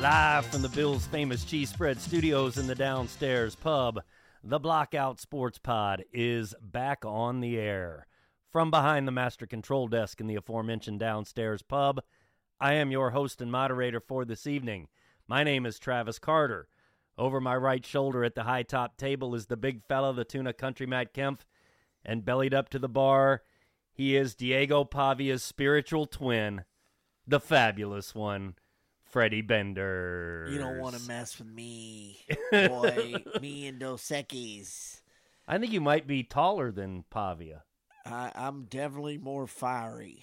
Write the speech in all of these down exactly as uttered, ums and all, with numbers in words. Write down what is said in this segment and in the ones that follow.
Live from the Bill's Famous Cheese Spread Studios in the downstairs pub, the Blockout Sports Pod is back on the air. From behind the master control desk in the aforementioned downstairs pub, I am your host and moderator for this evening. My name is Travis Carter. Over my right shoulder at the high top table is the big fella, the Tuna Country Matt Kempf, and bellied up to the bar, he is Diego Pavia's spiritual twin, the fabulous one, Freddie Bender. You don't want to mess with me, boy. Me and Dos Equis. I think you might be taller than Pavia. I, I'm definitely more fiery.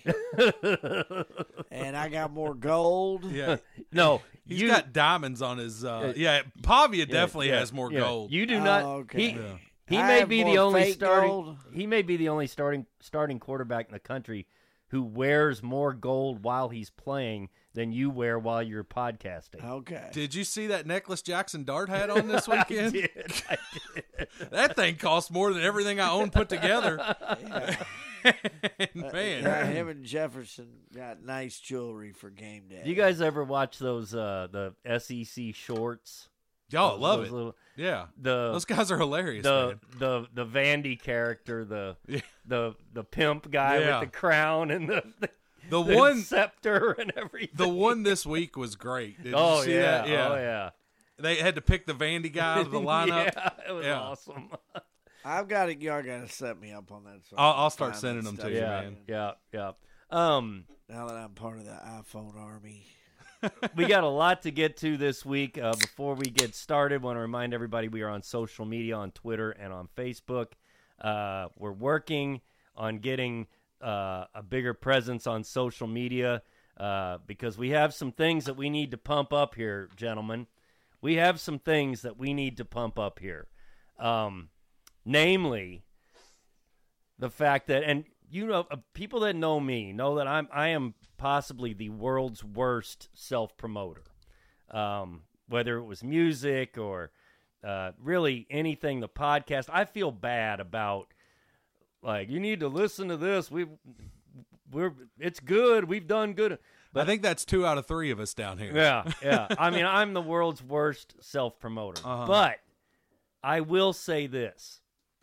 And I got more gold. Yeah. No, He's you, got diamonds on his uh, yeah, Pavia yeah, definitely yeah, has more yeah. gold. You do not. Oh, okay. He, Yeah. he I may have be the more only fake starting. gold. He may be the only starting starting quarterback in the country who wears more gold while he's playing than you wear while you're podcasting. Okay. Did you see that necklace Jackson Dart had on this weekend? I did. I did. That thing cost more than everything I own put together. Yeah. Man. Yeah, him and Jefferson got nice jewelry for game day. Do you guys ever watch those uh, the S E C shorts? Y'all Those- love those it. little- Yeah. the Those guys are hilarious, the man. the the Vandy character, the Yeah. the the pimp guy Yeah. with the crown and the the, The the one scepter and everything. the one this week was great. Did oh you see yeah, that? Yeah. oh yeah. They had to pick the Vandy guy out of the lineup. yeah, it was Yeah. awesome. I've got to, y'all got to set me up on that. So I'll- I can I'll start find sending that them to stuff you, yeah, again. yeah, yeah. Um, Now that I'm part of the iPhone army. we got a lot to get to this week. Uh, before we get started, want to remind everybody we are on social media, on Twitter and on Facebook. Uh, we're working on getting uh, a bigger presence on social media uh, because we have some things that we need to pump up here, gentlemen. We have some things that we need to pump up here. Um, namely, the fact that, and you know, uh, people that know me know that I'm I am possibly the world's worst self-promoter. Um, whether it was music or uh, really anything, the podcast, I feel bad about, like, you need to listen to this. We we're it's good. We've done good. I think that's two out of three of us down here. Yeah, yeah. I mean, I'm the world's worst self-promoter. Uh-huh. But I will say this.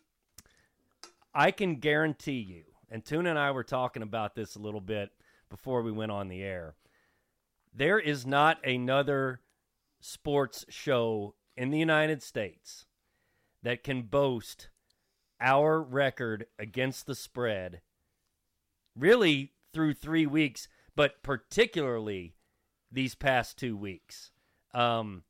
I can guarantee you, and Tuna and I were talking about this a little bit before we went on the air, there is not another sports show in the United States that can boast our record against the spread really through three weeks, but particularly these past two weeks. Um,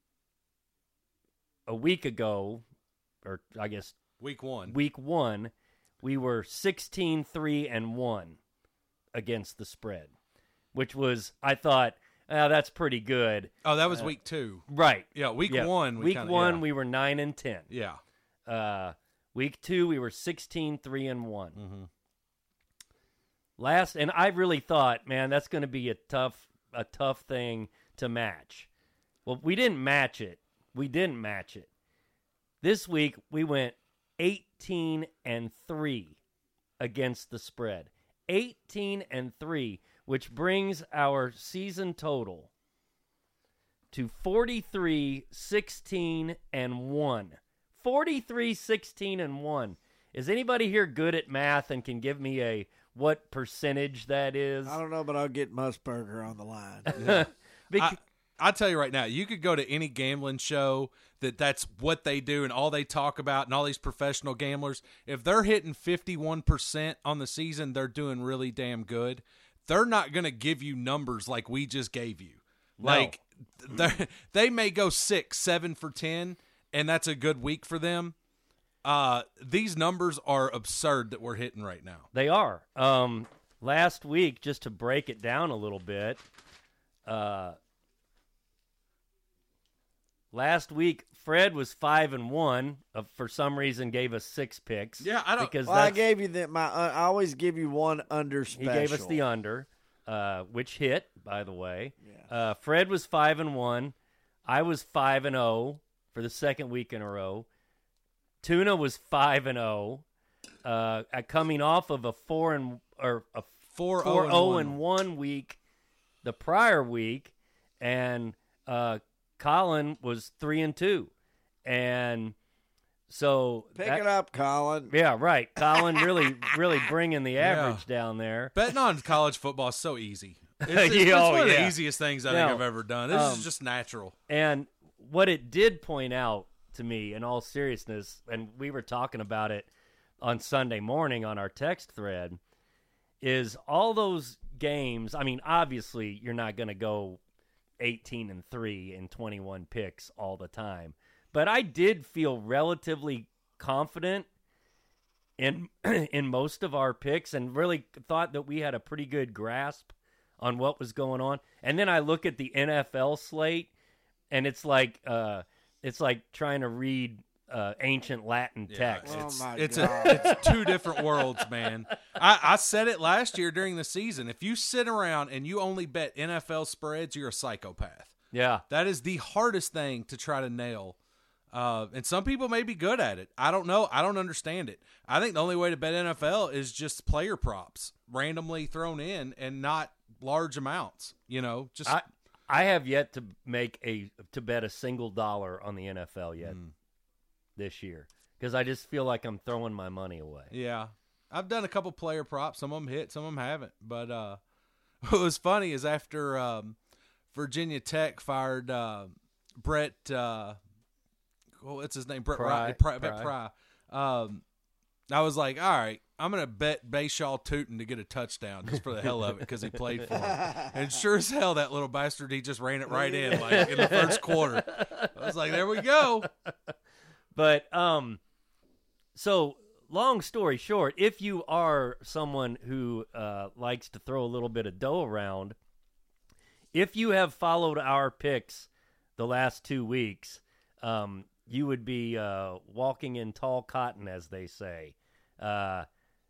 a week ago, or I guess Week one. week one, we were sixteen three and one against the spread, which was, I thought, oh, that's pretty good. Oh, that was Uh, week two. Right. Yeah, week Yeah. one. We week kinda, one, yeah. we were nine and ten. Yeah. Uh, week two, we were sixteen three and one. Mm-hmm. Last, and I really thought, man, that's going to be a tough, a tough thing to match. Well, we didn't match it. We didn't match it. This week we went eighteen and three against the spread. eighteen and three, which brings our season total to forty-three sixteen and one. forty-three sixteen and one. Is anybody here good at math and can give me a what percentage that is? I don't know, but I'll get Musburger on the line. Bec- I, I'll tell you right now, you could go to any gambling show that that's what they do and all they talk about and all these professional gamblers. If they're hitting fifty-one percent on the season, they're doing really damn good. They're not going to give you numbers like we just gave you. No. Like, they they may go six, seven for ten, and that's a good week for them. Uh, these numbers are absurd that we're hitting right now. They are. Um, last week, just to break it down a little bit, uh, last week Fred was five and one. Uh, for some reason, gave us six picks. Yeah, I don't- because Well, I that's, gave you the my. Uh, I always give you one under he special. gave us the under, uh, which hit, by the way. Yes. Uh, Fred was five and one. I was five and zero for the second week in a row. Tuna was five and zero, uh, coming off of a four and or a Four four oh and zero one. and one week the prior week, and uh, Colin was three and two, and so Pick that, it up, Colin. Yeah, right. Colin really, really bringing the Yeah. average down there. Betting on college football is so easy. It's, it's, it's Oh, one of yeah. the easiest things I No. think I've ever done. This Um, is just natural. And what it did point out to me, in all seriousness, and we were talking about it on Sunday morning on our text thread, is all those games. I mean, obviously, you're not going to go eighteen and three and twenty-one picks all the time, but I did feel relatively confident in in most of our picks, and really thought that we had a pretty good grasp on what was going on. And then I look at the N F L slate, and it's like uh, it's like trying to read uh, ancient Latin Yeah, text. Oh, it's my it's, God. a, it's two different worlds, man. I, I said it last year during the season. If you sit around and you only bet N F L spreads, you're a psychopath. Yeah, That is the hardest thing to try to nail. Uh, and some people may be good at it. I don't know. I don't understand it. I think the only way to bet N F L is just player props randomly thrown in and not large amounts. You know, just I I have yet to make a to bet a single dollar on the N F L yet Mm. this year, because I just feel like I'm throwing my money away. yeah. I've done a couple player props. Some of them hit, some of them haven't. But uh, what was funny is after um, Virginia Tech fired uh, Brett. Uh, well, what's his name? Brett Pry. Pry. Pry, Pry. Brett Pry. Um, I was like, all right, I'm going to bet Bayshaw Tootin to get a touchdown just for the hell of it because he played for him. And sure as hell, that little bastard, he just ran it right in like in the first quarter. I was like, there we go. But um, so long story short, if you are someone who uh, likes to throw a little bit of dough around, if you have followed our picks the last two weeks, um, you would be uh, walking in tall cotton, as they say. Uh,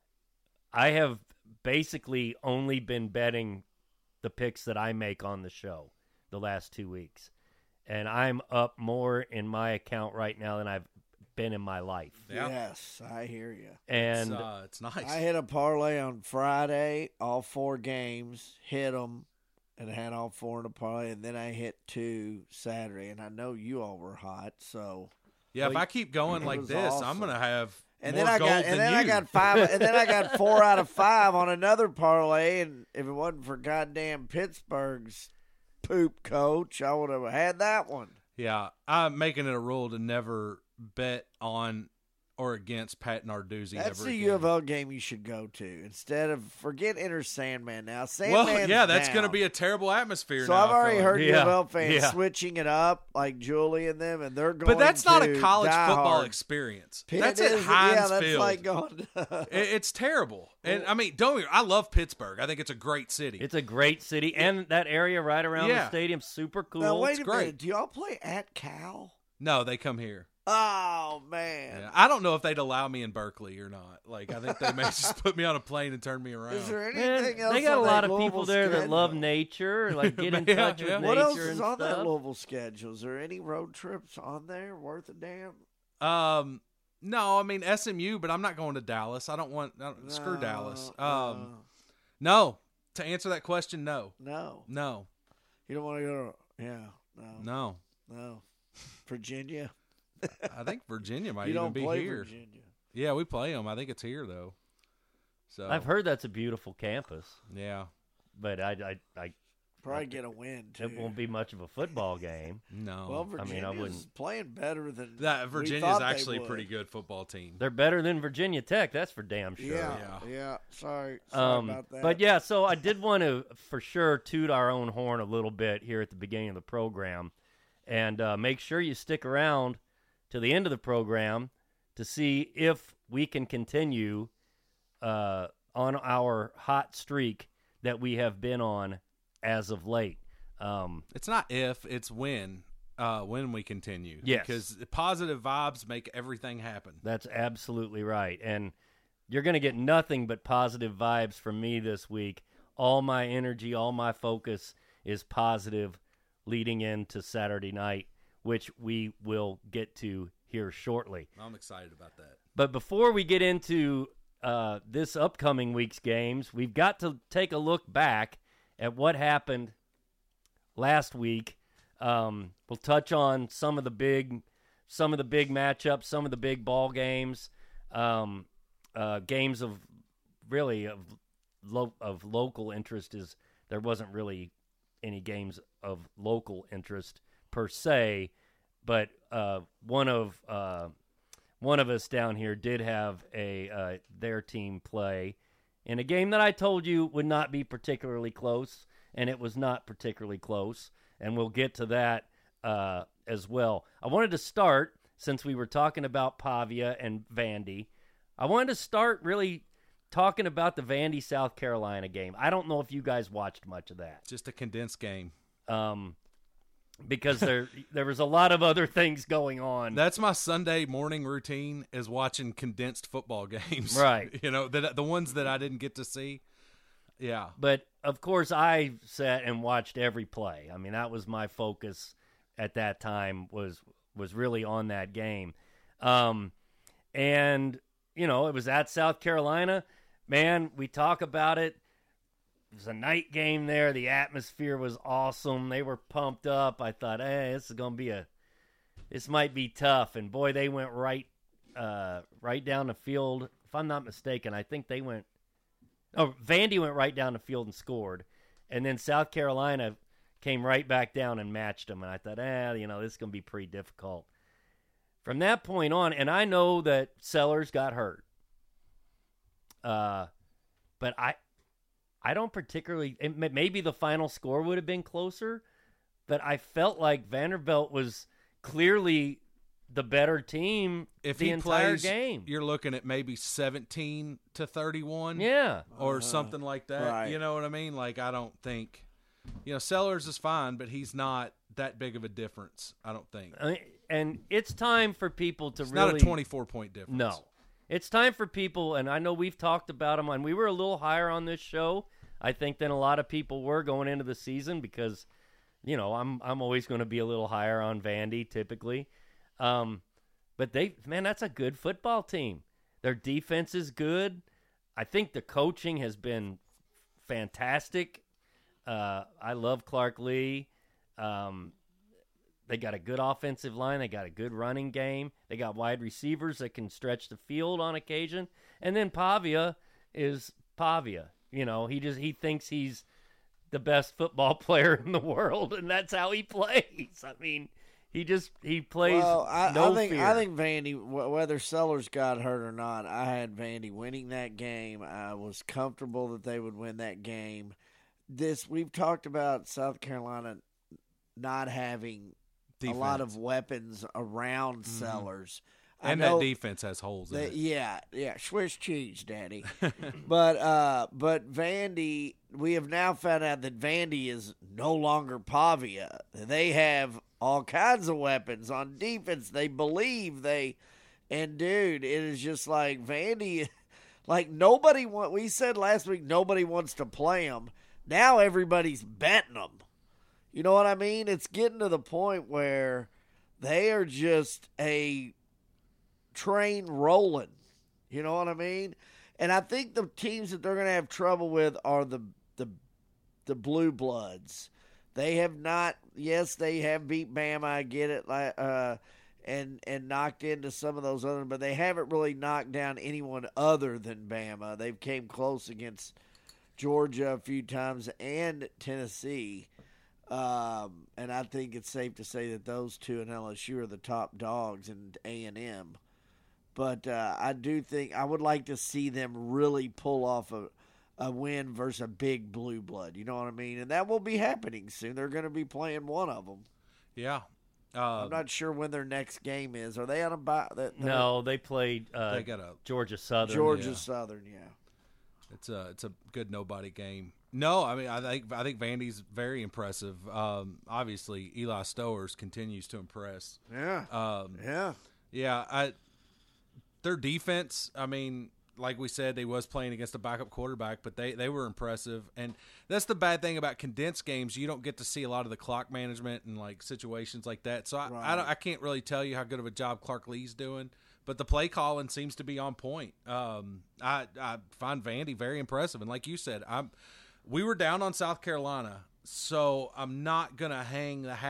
I have basically only been betting the picks that I make on the show the last two weeks. And I'm up more in my account right now than I've been in my life. Yeah. Yes, I hear you. It's, And uh, it's nice. I hit a parlay on Friday, all four games, hit them, and had all four in a parlay, and then I hit two Saturday, and I know you all were hot, so. yeah, if Well, I keep going it like was this, awesome. I'm going to have And more then I gold got, than and then you. I got five, and then I got four out of five on another parlay, and if it wasn't for goddamn Pittsburgh's poop coach, I would have had that one. Yeah, I'm making it a rule to never bet on or against Pat Narduzzi That's ever the again. U of L game you should go to instead of forget Enter Sandman now. Well, Sandman's yeah, that's down. going to be a terrible atmosphere So now. I've I already feel heard like. U Yeah, of L fans yeah. switching it up, like Julie and them, and they're going. But that's not to a college Die football Hard. experience. Pitt That's is- at Heinz Yeah, that's Field. like going. It- it's terrible. And I mean, don't get me- I love Pittsburgh. I think it's a great city. it's a great city, and that area right around Yeah. the stadium, super cool. now wait it's a great. minute. Do y'all play at Cal? no, they come here. Oh man. Yeah. I don't know if they'd allow me in Berkeley or not. Like, I think they may just put me on a plane and turn me around. Is there Man, anything else? they got a on lot that of people Louisville there that schedule? love nature, like get in Yeah, touch yeah. with What nature else is and on stuff. that Louisville schedule? Is there any road trips on there worth a damn? Um, no, I mean S M U, but I'm not going to Dallas. I don't want I don't, screw No, Dallas. no, Um, no. To answer that question, no, no. no, You don't want to go to yeah, no, no. no. Virginia. I think Virginia might you even don't be play here. Virginia. Yeah, we play them. I think it's here though. So I've heard that's a beautiful campus, Yeah, but I, I, I Probably get a win too. it won't be much of a football game. no. Well, I mean, Virginia's I wouldn't- playing better than that we Virginia's thought they actually a would. pretty good football team. They're better than Virginia Tech, that's for damn sure. Yeah, Yeah. yeah. Sorry, sorry Um, about that. but yeah, so I did want to for sure toot our own horn a little bit here at the beginning of the program, and uh, make sure you stick around to the end of the program to see if we can continue uh, on our hot streak that we have been on as of late. Um, It's not if, it's when. Uh, when we continue. Yes. Because positive vibes make everything happen. That's absolutely right. And you're going to get nothing but positive vibes from me this week. All my energy, all my focus is positive leading into Saturday night, which we will get to here shortly. I'm excited about that. But before we get into uh, this upcoming week's games, we've got to take a look back at what happened last week Um, we'll touch on some of the big, some of the big matchups, some of the big ball games, um, uh, games of really of lo- of local interest. Is there wasn't really any games of local interest per se, but uh, one of uh, one of us down here did have a uh, their team play in a game that I told you would not be particularly close, and it was not particularly close, and we'll get to that uh, as well. I wanted to start, since we were talking about Pavia and Vandy, I wanted to start really talking about the Vandy, South Carolina game. I don't know if you guys watched much of that. Just a condensed game. Um, because there there was a lot of other things going on. That's my Sunday morning routine, is watching condensed football games. Right. You know, the, the ones that I didn't get to see. Yeah. But, of course, I sat and watched every play. I mean, that was my focus at that time, was was really on that game. Um, and, you know, it was at South Carolina. Man, we talk about it. It was a night game there. The atmosphere was awesome. They were pumped up. I thought, hey, this is going to be a – this might be tough. And, boy, they went right uh, right down the field. If I'm not mistaken, I think they went – oh, Vandy went right down the field and scored. And then South Carolina came right back down and matched them. And I thought, eh, you know, this is going to be pretty difficult. From that point on, and I know that Sellers got hurt. Uh, but I – I don't particularly – maybe the final score would have been closer, but I felt like Vanderbilt was clearly the better team if the he entire plays, game. You're looking at maybe seventeen to thirty-one. Yeah. Or uh, something like that. right. You know what I mean? Like, I don't think – you know, Sellers is fine, but he's not that big of a difference, I don't think. I mean, and it's time for people to It's really – not a twenty-four point difference. No. It's time for people, and I know we've talked about them, and we were a little higher on this show, I think, than a lot of people were going into the season because, you know, I'm I'm always going to be a little higher on Vandy typically. Um, but they, man, that's a good football team. Their defense is good. I think the coaching has been fantastic. Uh, I love Clark Lee. Um, They got a good offensive line. They got a good running game. They got wide receivers that can stretch the field on occasion. And then Pavia is Pavia. You know, he just he thinks he's the best football player in the world, and that's how he plays. I mean, he just he plays Well, I, no I think fear. I think Vandy, wh- whether Sellers got hurt or not, I had Vandy winning that game. I was comfortable that they would win that game. This we've talked about South Carolina not having Defense. a lot of weapons around Mm-hmm. Sellers. I And know that defense has holes in they, it. yeah, yeah, Swiss cheese, Daddy. but uh, but Vandy, we have now found out that Vandy is no longer Pavia. They have all kinds of weapons on defense. They believe they, and dude, it is just like Vandy, like nobody want. We said last week nobody wants to play them. Now everybody's betting them. You know what I mean? It's getting to the point where they are just a train rolling. You know what I mean? And I think the teams that they're going to have trouble with are the the the Blue Bloods. They have not. Yes, they have beat Bama. I get it. Uh, and and knocked into some of those other, but they haven't really knocked down anyone other than Bama. They've came close against Georgia a few times and Tennessee. Um, and I think it's safe to say that those two and L S U are the top dogs in A and M. But uh, I do think I would like to see them really pull off a, a win versus a big blue blood. You know what I mean? And that will be happening soon. They're going to be playing one of them. Yeah. Uh, I'm not sure when their next game is. Are they on a bye? That, no, they played uh, They got a Georgia Southern. Georgia yeah. Southern, yeah. It's a it's a good nobody game. No, I mean I think I think Vandy's very impressive. Um, obviously, Eli Stowers continues to impress. Yeah. Um, Yeah. yeah, I, their defense. I mean, like we said, they was playing against a backup quarterback, but they, they were impressive. And that's the bad thing about condensed games. You don't get to see a lot of the clock management and like situations like that. So I Right. I, don't, I can't really tell you how good of a job Clark Lee's doing. But the play calling seems to be on point. Um, I I find Vandy very impressive, and like you said, I'm we were down on South Carolina, so I'm not gonna hang the hat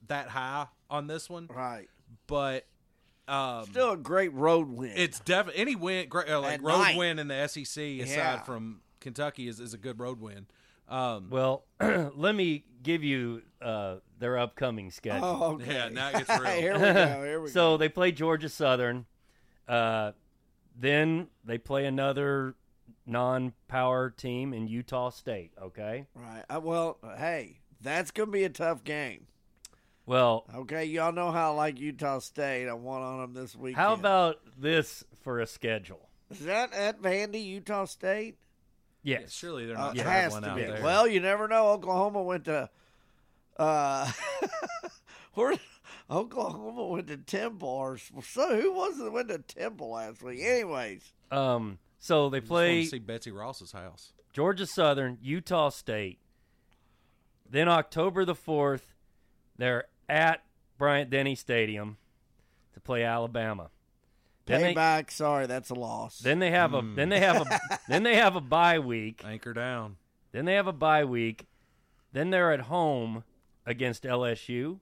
that high on this one, Right. but um, Still a great road win. it's definitely any win, great, uh, like At road night. win in the S E C aside Yeah. from Kentucky is, is a good road win. Um, Well, let me give you uh, their upcoming schedule. Oh, okay. Yeah, now it gets real. Here we go. Here we So go. they play Georgia Southern. Uh, then they play another non-power team in Utah State. Okay. Right. Uh, well, hey, that's going to be a tough game. Well, Okay, y'all know how I like Utah State. I won on them this weekend. how about this for a schedule? Is that at Vandy, Utah State? Yes. surely they're Uh, not it gonna have has one to out be. there. Well, you never know. Oklahoma went to uh where Oklahoma went to Temple or so who was it that went to Temple last week? Anyways. Um. So they I just wanted play to see Betsy Ross's house. Georgia Southern, Utah State. Then October the fourth, they're at Bryant Denny Stadium to play Alabama. Then they, Payback, sorry, that's a loss. then they have a Mm. then they have a then they have a bye week. Anchor down. Then they have a bye week. Then they're at home against L S U.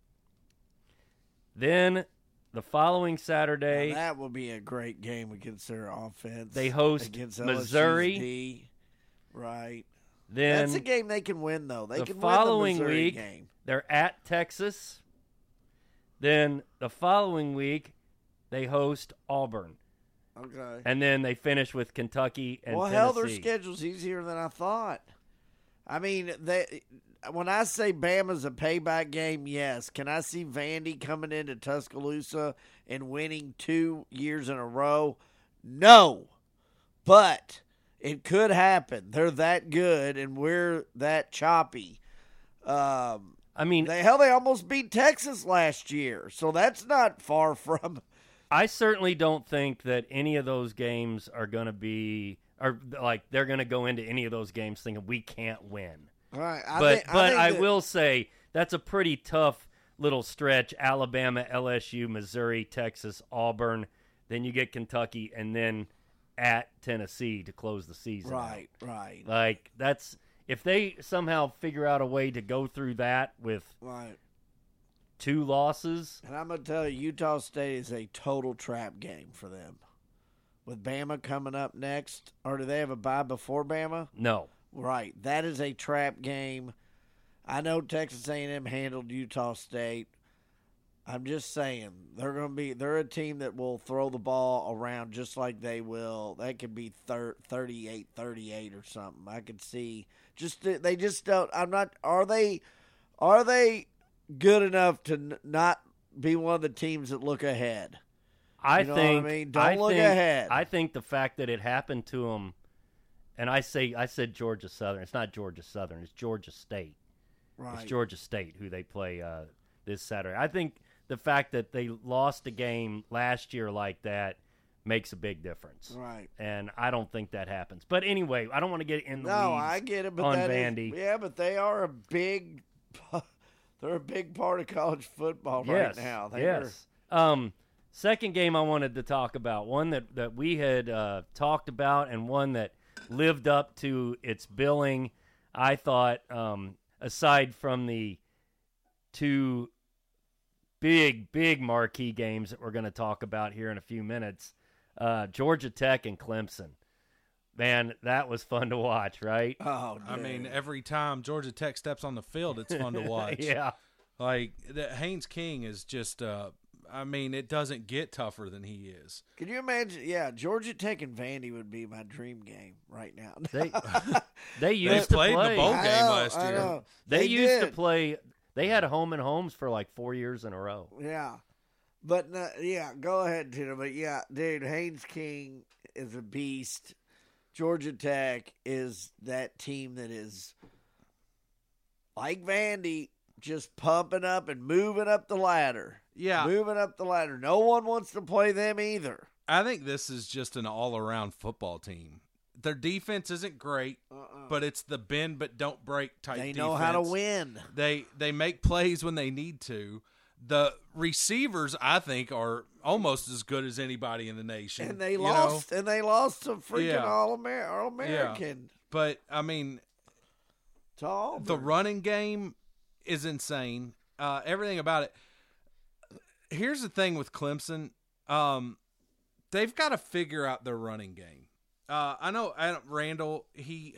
Then the following Saturday, Now, that would be a great game against their offense. They host against L S U's Missouri. D. Right. then That's a game they can win though. They the can following win the Missouri week, game. they're at Texas. Then the following week, they host Auburn. Okay. And then they finish with Kentucky and well, Tennessee. hell, their schedule's easier than I thought. I mean, they. When I say Bama's a payback game, yes. Can I see Vandy coming into Tuscaloosa and winning two years in a row? No. But it could happen. They're that good, and we're that choppy. Um, I mean, they hell, they almost beat Texas last year, so that's not far from. I certainly don't think that any of those games are going to be, or like they're going to go into any of those games thinking we can't win. Right, I But think, but think I that- will say that's a pretty tough little stretch. Alabama, L S U, Missouri, Texas, Auburn. Then you get Kentucky, and then at Tennessee to close the season. out. Right, right, Like that's if they somehow figure out a way to go through that with right. two losses. And I'm going to tell you, Utah State is a total trap game for them. With Bama coming up next, or do they have a bye before Bama? No. Right. That is a trap game. I know Texas A and M handled Utah State. I'm just saying, they're going to be, they're a team that will throw the ball around just like they will. That could be thirty-eight thirty-eight or something. I could see. Just, they just don't, I'm not, are they, are they good enough to n- not be one of the teams that look ahead? I You know what I think mean? Don't I look think, ahead. I think the fact that it happened to them, and I say I said Georgia Southern. It's not Georgia Southern. It's Georgia State. Right. It's Georgia State who they play uh, this Saturday. I think the fact that they lost a game last year like that makes a big difference. Right. And I don't think that happens. But anyway, I don't want to get in the No, weeds I get it, but on that is- Vandy. yeah, but they are a big, they're a big part of college football yes, right now. They yes. Um, second game I wanted to talk about, one that, that we had uh, talked about and one that lived up to its billing, I thought, um, aside from the two big, big marquee games that we're going to talk about here in a few minutes, uh, Georgia Tech and Clemson. Man, that was fun to watch, right? Were, oh, I dude. mean, every time Georgia Tech steps on the field, it's fun to watch. yeah. Like, the, Haynes King is just, uh, I mean, it doesn't get tougher than he is. Can you imagine? Yeah, Georgia Tech and Vandy would be my dream game right now. They they used They to played in the play. bowl I game know, last I year. know. They, They used to did. play. They had home and homes for like four years in a row. Yeah, but no, yeah, go ahead, Tina. But yeah, dude, Haynes King is a beast. Georgia Tech is that team that is like Vandy, just pumping up and moving up the ladder. Yeah, Moving up the ladder. No one wants to play them either. I think this is just an all-around football team. Their defense isn't great, Uh-uh. but it's the bend but don't break type They defense. know how to win. They they make plays when they need to. The receivers, I think, are almost as good as anybody in the nation. And they you know? lost. And they lost to freaking Yeah. all Amer- all American. But I mean, To Auburn. the running game is insane. uh, everything about it. Here's the thing with Clemson. Um, they've got to figure out their running game. Uh, I know Adam Randall, he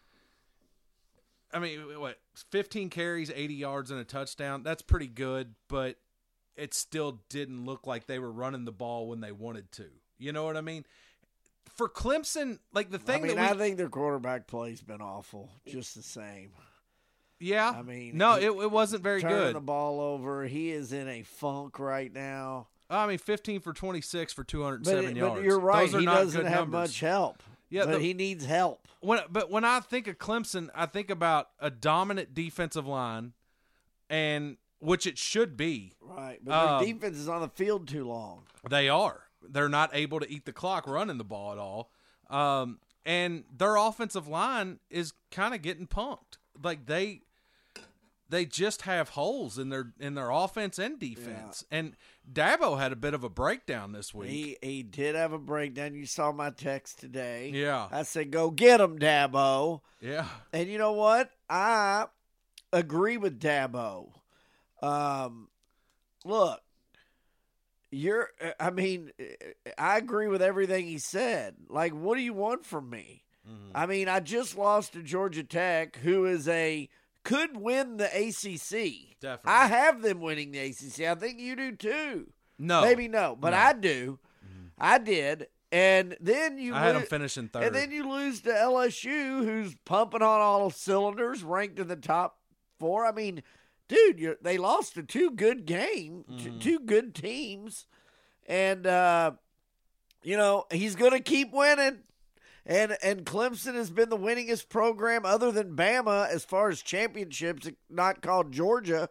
– I mean, what, fifteen carries, eighty yards, and a touchdown. That's pretty good, but it still didn't look like they were running the ball when they wanted to. You know what I mean? For Clemson, like the thing I mean, that we, I think their quarterback play's been awful, just the same. Yeah. I mean, no, he- it, it wasn't very Turning good. the ball over. He is in a funk right now. I mean, fifteen for twenty-six for two hundred But, seven yards. but you're right. Those are He not doesn't good have numbers. much help. Yeah, but the- he needs help. When, but when I think of Clemson, I think about a dominant defensive line, and which it should be. Right. But their Um, defense is on the field too long. They are. They're not able to eat the clock running the ball at all. Um, and their offensive line is kind of getting punked. Like they they just have holes in their in their offense and defense. And Dabo had a bit of a breakdown this week. He he did have a breakdown. You saw my text today. Yeah. I said, go get him, Dabo. Yeah. And you know what? I agree with Dabo. Um, look, you're, I mean, I agree with everything he said. Like, what do you want from me? Mhm. I mean, I just lost to Georgia Tech, who is a, could win the A C C. Definitely. I have them winning the A C C. I think you do too. No. Maybe no, but No. I do. I did. And then you I had lo- them finishing third. and then you lose to L S U, who's pumping on all cylinders, ranked in the top four. I mean, dude, you're, they lost to two good games, Mm-hmm. two good teams, and uh, you know he's going to keep winning. And and Clemson has been the winningest program other than Bama as far as championships, not called Georgia.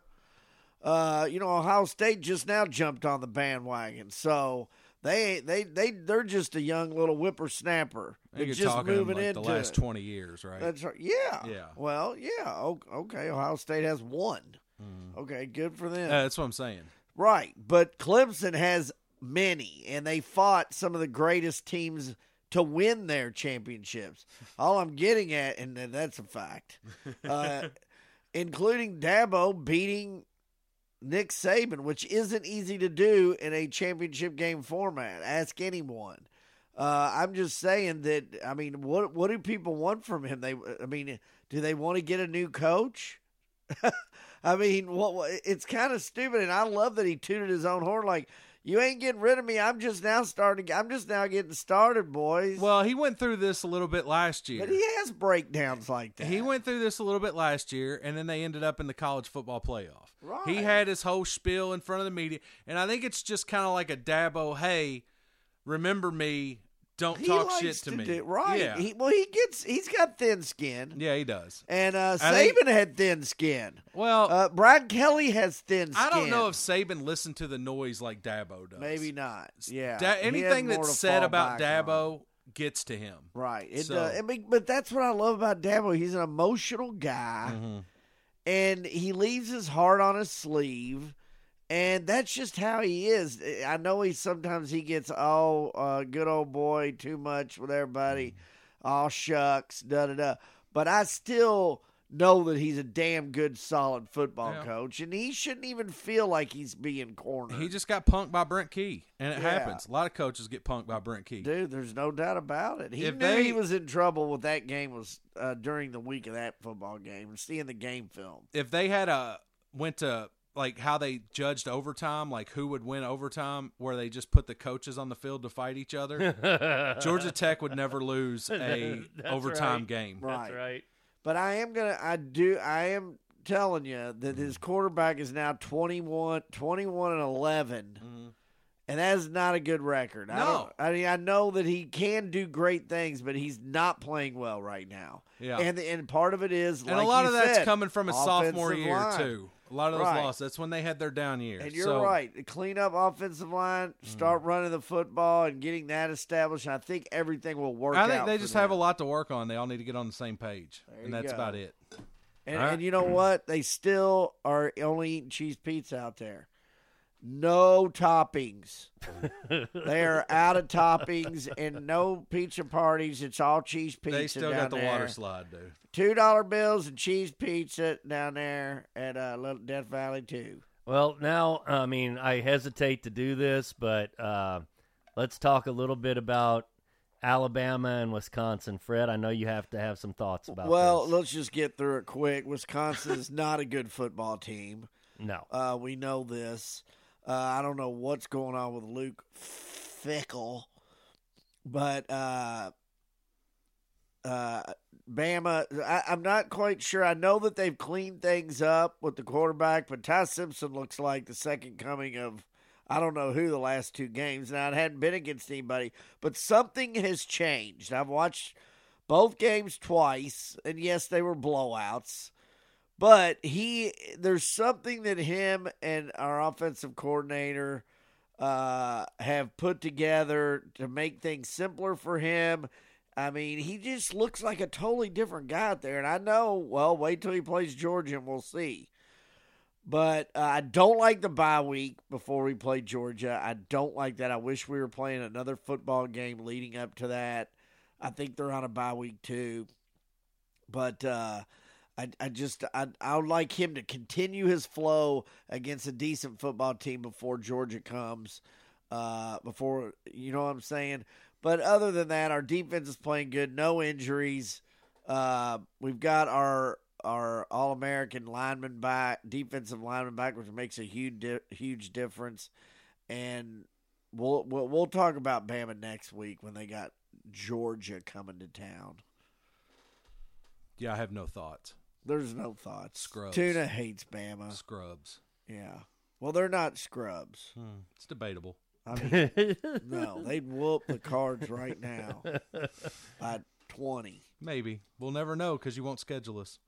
Uh, you know, Ohio State just now jumped on the bandwagon, so. They they they they're just a young little whippersnapper. You're They're just talking moving like into the last it. twenty years, right? That's right. Yeah. Yeah. Well, yeah. O- Okay. Ohio State has one. Mm-hmm. Okay. Good for them. Uh, that's what I'm saying. Right. But Clemson has many, and they fought some of the greatest teams to win their championships. All I'm getting at, and that's a fact, uh, including Dabo beating Nick Saban, which isn't easy to do in a championship game format. Ask anyone. Uh, I'm just saying that. I mean, what what do people want from him? They, I mean, do they want to get a new coach? I mean, what? It's kind of stupid, and I love that he tooted his own horn. Like, you ain't getting rid of me. I'm just now starting. I'm just now getting started, boys. Well, he went through this a little bit last year. But he has breakdowns like that. He went through this a little bit last year, and then they ended up in the college football playoff. Right. He had his whole spiel in front of the media, and I think it's just kind of like a Dabo, hey, remember me, don't He talk likes shit to, me. do- right. Yeah, He, well, he gets. He's got thin skin. yeah he does. And uh, I think- Saban had thin skin. Well, Uh, Brian Kelly has thin skin. I don't know if Saban listened to the noise like Dabo does. Maybe not. Yeah. Da- He anything has more that's to said fall about back on. Dabo gets to him. Right. It So- does. I mean, but that's what I love about Dabo. He's an emotional guy, Mm-hmm. and he leaves his heart on his sleeve. And that's just how he is. I know he sometimes he gets oh, uh, good old boy, too much with everybody. Oh shucks, da da da. But I still know that he's a damn good, solid football Yeah. coach, and he shouldn't even feel like he's being cornered. He just got punked by Brent Key, and it Yeah. happens. A lot of coaches get punked by Brent Key. Dude, there's no doubt about it. He If knew they- he was in trouble with that game was uh, during the week of that football game and seeing the game film. If they had a went to like how they judged overtime, like who would win overtime, where they just put the coaches on the field to fight each other, Georgia Tech would never lose a That's overtime right. game. Right. That's right. But I am gonna, I do, I am telling you that his quarterback is now twenty-one, twenty-one and eleven, Mhm. and that is not a good record. I No. don't, I mean, I know that he can do great things, but he's not playing well right now. Yeah. and and part of it is, And like a lot you of that's said, coming from his sophomore offensive year line. too. A lot of those Right. losses. That's when they had their down year. And you're So, right. Clean up offensive line, start running the football, and getting that established. I think everything will work I out. think they for just them. have a lot to work on. They all need to get on the same page, There and you that's go. about it. And, All right. and you know what? They still are only eating cheese pizza out there. no toppings. They are out of toppings and no pizza parties. It's all cheese pizza. They still down got the there. water slide, dude. Two dollar bills and cheese pizza down there at uh, Little Death Valley too. Well, now, I mean, I hesitate to do this, but uh, let's talk a little bit about Alabama and Wisconsin. Fred, I know you have to have some thoughts about Well, this. let's just get through it quick. Wisconsin is not a good football team. No. Uh, we know this. Uh, I don't know what's going on with Luke Fickle, but uh, uh, Bama, I, I'm not quite sure. I know that they've cleaned things up with the quarterback, but Ty Simpson looks like the second coming of I don't know who the last two games. Now, it hadn't been against anybody, but something has changed. I've watched both games twice, and yes, they were blowouts. But he, there's something that him and our offensive coordinator uh, have put together to make things simpler for him. I mean, he just looks like a totally different guy out there. And I know, well, wait till he plays Georgia and we'll see. But uh, I don't like the bye week before we play Georgia. I don't like that. I wish we were playing another football game leading up to that. I think they're on a bye week too. But uh, I, I just I, I would like him to continue his flow against a decent football team before Georgia comes. Uh, before you know what I'm saying. But other than that, our defense is playing good. No injuries. Uh, we've got our our All-American lineman back, defensive lineman back, which makes a huge di- huge difference. And we'll, we'll we'll talk about Bama next week when they got Georgia coming to town. Yeah, I have no thoughts. There's no thoughts. Scrubs. Tuna hates Bama. Scrubs. Yeah. Well, they're not scrubs. Hmm, it's debatable. I mean, no, they'd whoop the Cards right now by twenty. Maybe. We'll never know because you won't schedule us.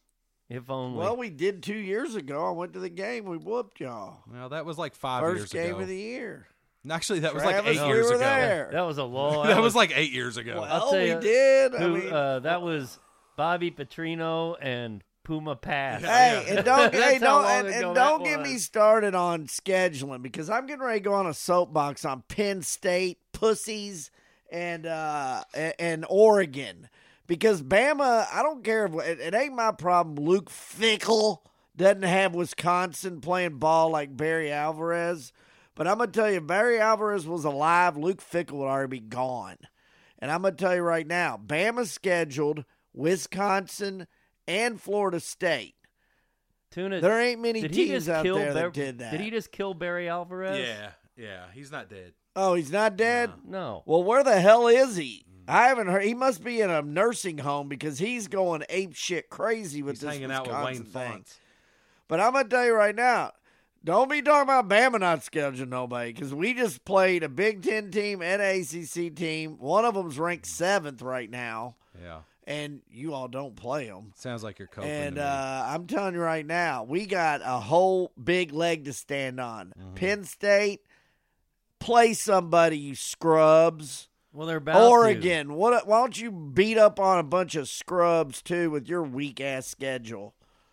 If only. Well, we did two years ago. I went to the game. We whooped y'all. Well, that was like five First years game ago. of the year. Actually, that was Travis, like eight we years were ago. there. that was a long. That was like eight years ago. Well, tell we you did. I who, mean, uh, that was Bobby Petrino and Puma Pass. hey, yeah. and don't, That's hey, how don't, long and, ago and that don't get was. me started on scheduling because I'm getting ready to go on a soapbox on Penn State pussies and uh, and, and Oregon because Bama. I don't care if it, it ain't my problem. Luke Fickle doesn't have Wisconsin playing ball like Barry Alvarez. But I'm going to tell you, if Barry Alvarez was alive, Luke Fickle would already be gone. And I'm going to tell you right now, Bama scheduled Wisconsin and Florida State. Tuna, There ain't many did he teams just out kill there Bar- that did that. Did he just kill Barry Alvarez? Yeah, yeah. He's not dead. Oh, he's not dead? No. Well, where the hell is he? I haven't heard. He must be in a nursing home because he's going ape shit crazy with He's this hanging out with Wisconsin Wayne thing. Fonts. But I'm going to tell you right now, don't be talking about Bama not scheduling nobody because we just played a Big Ten team and an A C C team. One of them's ranked seventh right now, Yeah. and you all don't play them. Sounds like you're coping. And to me. uh, I'm telling you right now, we got a whole big leg to stand on. Mm-hmm. Penn State, play somebody, you scrubs. Well, they're about to. Oregon, what? Why don't you beat up on a bunch of scrubs too with your weak ass schedule?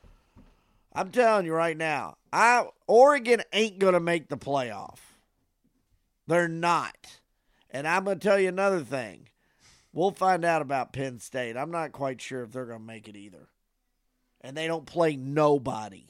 I'm telling you right now, I Oregon ain't gonna make the playoff. They're not. And I'm gonna tell you another thing. We'll find out about Penn State. I'm not quite sure if they're gonna make it either. And they don't play nobody.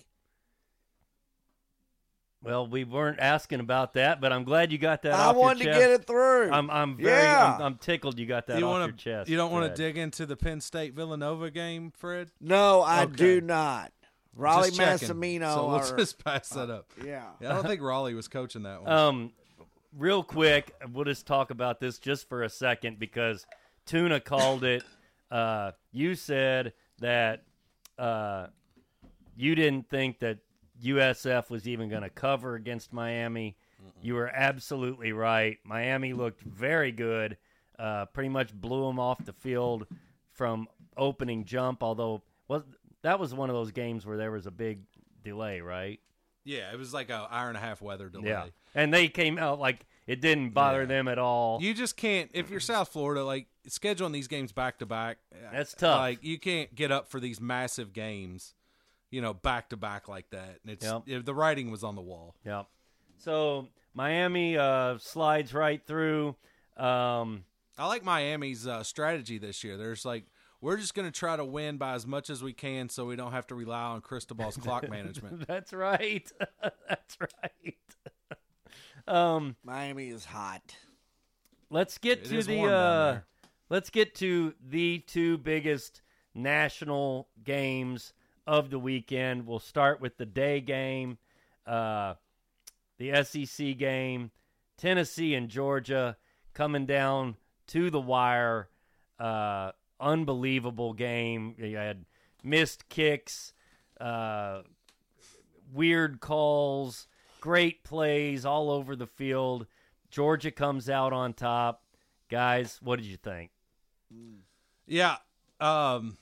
Well, we weren't asking about that, but I'm glad you got that I off your wanted to chest. get it through. I'm, I'm very, Yeah. I'm, I'm tickled you got that you off wanna, your chest. You don't want Fred. to dig into the Penn State Villanova game, Fred? no, I Okay. do not. Raleigh Just checking. Massimino. So we'll or- just pass that up. yeah. Yeah, I don't think Raleigh was coaching that one. Um, real quick, we'll just talk about this just for a second because Tuna called it. Uh, you said that uh, you didn't think that U S F was even going to cover against Miami. You were absolutely right. Miami looked very good. Uh, pretty much blew them off the field from opening jump. Although was that was one of those games where there was a big delay, right? yeah, it was like an hour and a half weather delay. Yeah, and they came out like it didn't bother Yeah. them at all. You just can't, if you're South Florida, like scheduling these games back to back. That's tough. Like you can't get up for these massive games, you know, back to back like that. And it's Yep. it- the writing was on the wall. Yeah. So Miami uh, slides right through. Um, I like Miami's uh, strategy this year. There's like, we're just going to try to win by as much as we can so we don't have to rely on Cristobal's clock management. That's right. That's right. um, Miami is hot. Let's get It to is the warm down uh, there. let's get to the two biggest national games of the weekend. We'll start with the day game, uh, the S E C game, Tennessee and Georgia coming down to the wire. Uh, unbelievable game. You had missed kicks, uh, weird calls, great plays all over the field. Georgia comes out on top. Guys, what did you think? Yeah, um,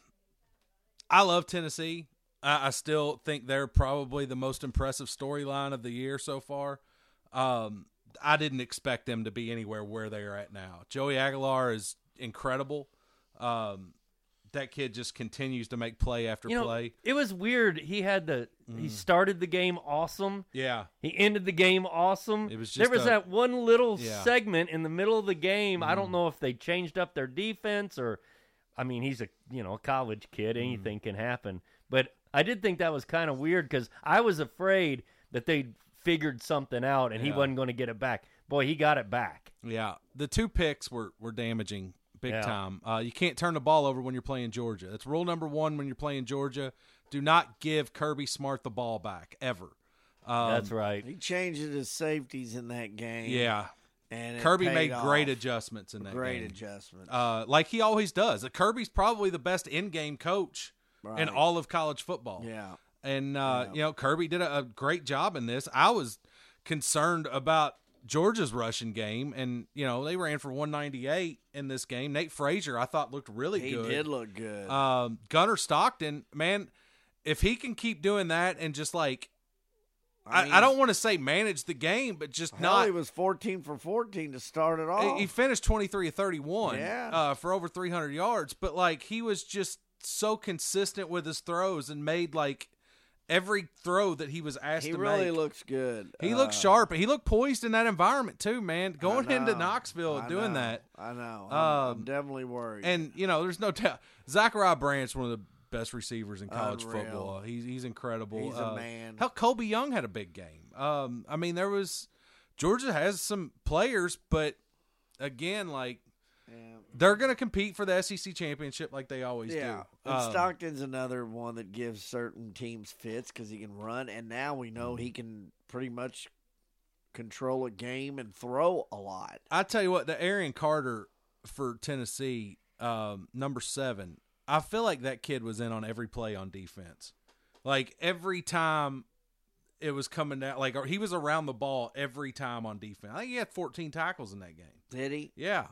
I love Tennessee. I, I still think they're probably the most impressive storyline of the year so far. Um, I didn't expect them to be anywhere where they are at now. Joey Aguilar is incredible. Um, that kid just continues to make play after You know, play. it was weird. He had the he started the game awesome. Yeah, He ended the game awesome. It was just there was a- that one little Yeah. segment in the middle of the game. I don't know if they changed up their defense or, I mean, he's a you know a college kid. Anything can happen. But I did think that was kind of weird because I was afraid that they figured something out and he Yeah. wasn't going to get it back. Boy, he got it back. yeah. The two picks were were damaging. Big Yeah. time. Uh, you can't turn the ball over when you're playing Georgia. That's rule number one when you're playing Georgia. Do not give Kirby Smart the ball back, ever. Um, That's right. He changed his safeties in that game. Yeah. and it Kirby paid made great off. adjustments in that Great game. adjustments. Uh, like he always does. Kirby's probably the best in-game coach in Right. all of college football. yeah. And, uh, Yeah. you know, Kirby did a, a great job in this. I was concerned about Georgia's rushing game, and, you know, they ran for one ninety-eight in this game. Nate Frazier, I thought, looked really He good. did look good. Um, Gunnar Stockton, man, if he can keep doing that and just, like, I, mean, I don't want to say manage the game, but just hell, not he was fourteen for fourteen to start it off. He he finished twenty-three of thirty-one Yeah. uh, for over three hundred yards, but like he was just so consistent with his throws and made like every throw that he was asked He to really make. looks good. He Uh, looked sharp. He looked poised in that environment too, man. I Going into know. Knoxville and I doing know. that. I know. I'm, I'm Um, definitely worried. And, you know, there's no doubt. Zachariah Branch, one of the best receivers in college Unreal. football. He's he's incredible. He's a Uh, man. Hell, Colby Young had a big game. Um, I mean, there was Georgia has some players, but again, like yeah. they're going to compete for the S E C championship like they always Yeah, do. and Um, Stockton's another one that gives certain teams fits because he can run, and now we know he can pretty much control a game and throw a lot. I tell you what, the Arian Carter for Tennessee, um, number seven, I feel like that kid was in on every play on defense. Like every time it was coming down, like or he was around the ball every time on defense. I think he had fourteen tackles in that game. Did he? Yeah,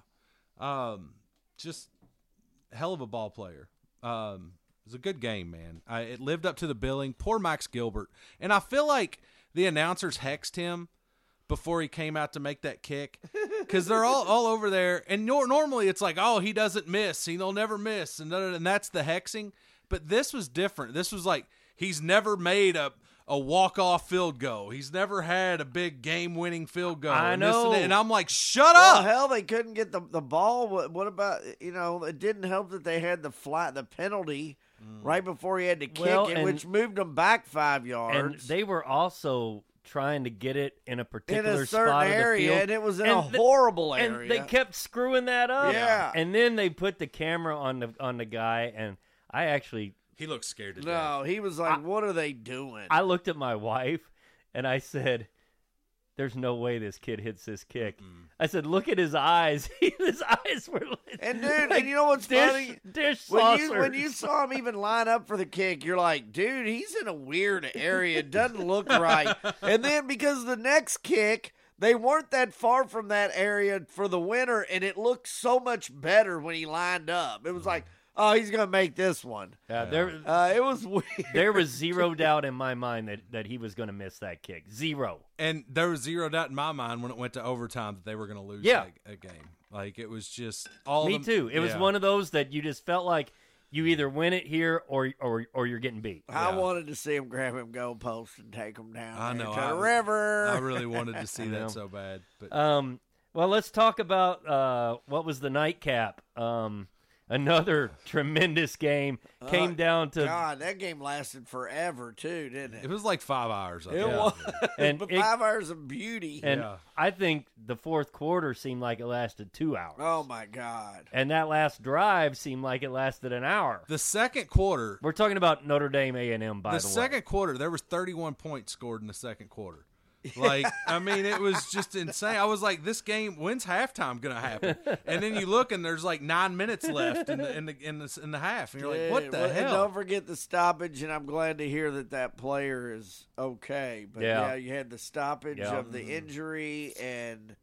um, just hell of a ball player. Um, it was a good game, man. I, it lived up to the billing. Poor Max Gilbert, and I feel like the announcers hexed him before he came out to make that kick because they're all, all over there. And nor- normally it's like, oh, he doesn't miss. He'll never miss. And, and that's the hexing. But this was different. This was like he's never made a, a walk-off field goal. He's never had a big game-winning field goal. I and this and, know. that. And I'm like, shut Well, up. hell, they couldn't get the the ball. What, what about you know? It didn't help that they had the flat the penalty right before he had to kick Well, it, and- which moved them back five And yards they were also trying to get it in a in particular a certain spot of the area, field. and it was in And a the- horrible area. And they kept screwing that up. Yeah. And then they put the camera on the on the guy, and I actually He looks scared to death. no, he was like, "What are they doing?" I looked at my wife, and I said, "There's no way this kid hits this kick." I said, "Look at his eyes. His eyes were like, And dude, like and you know what's dish, funny? dish When you saucers. when you saw him even line up for the kick, you're like, dude, he's in a weird area. It doesn't look right. And then because the next kick, they weren't that far from that area for the winner, and it looked so much better when he lined up. It was like, oh, he's gonna make this one. Yeah, there, Uh, it was weird. there was zero doubt in my mind that, that he was going to miss that kick. Zero. And there was zero doubt in my mind when it went to overtime that they were going to lose Yeah. that, a game. Like, it was just all Me of them, too. It was yeah. one of those that you just felt like you either win it here or or or you're getting beat. I Yeah. wanted to see him grab him goalpost and take him down I there know, to I- the river. I really wanted to see I know. that so bad. But Um, well, let's talk about uh, what was the nightcap. Um, another tremendous game came Uh, down to God, that game lasted forever too, didn't it? it was like five hours. I It think. was, And but it- five hours of beauty. and Yeah. I think the fourth quarter seemed like it lasted two hours. Oh my God! And that last drive seemed like it lasted an hour. The second quarter, We're talking about Notre Dame A and M, by the the, second way. quarter, there was thirty-one points scored in the second quarter. Like, I mean, it was just insane. I was like, this game, when's halftime gonna happen? And then you look, and there's like nine minutes left in the in the in the, in the half, and you're like, what Yeah, the well, and hell? don't forget the stoppage, and I'm glad to hear that that player is okay. But Yeah. yeah, you had the stoppage Yeah. of the injury, and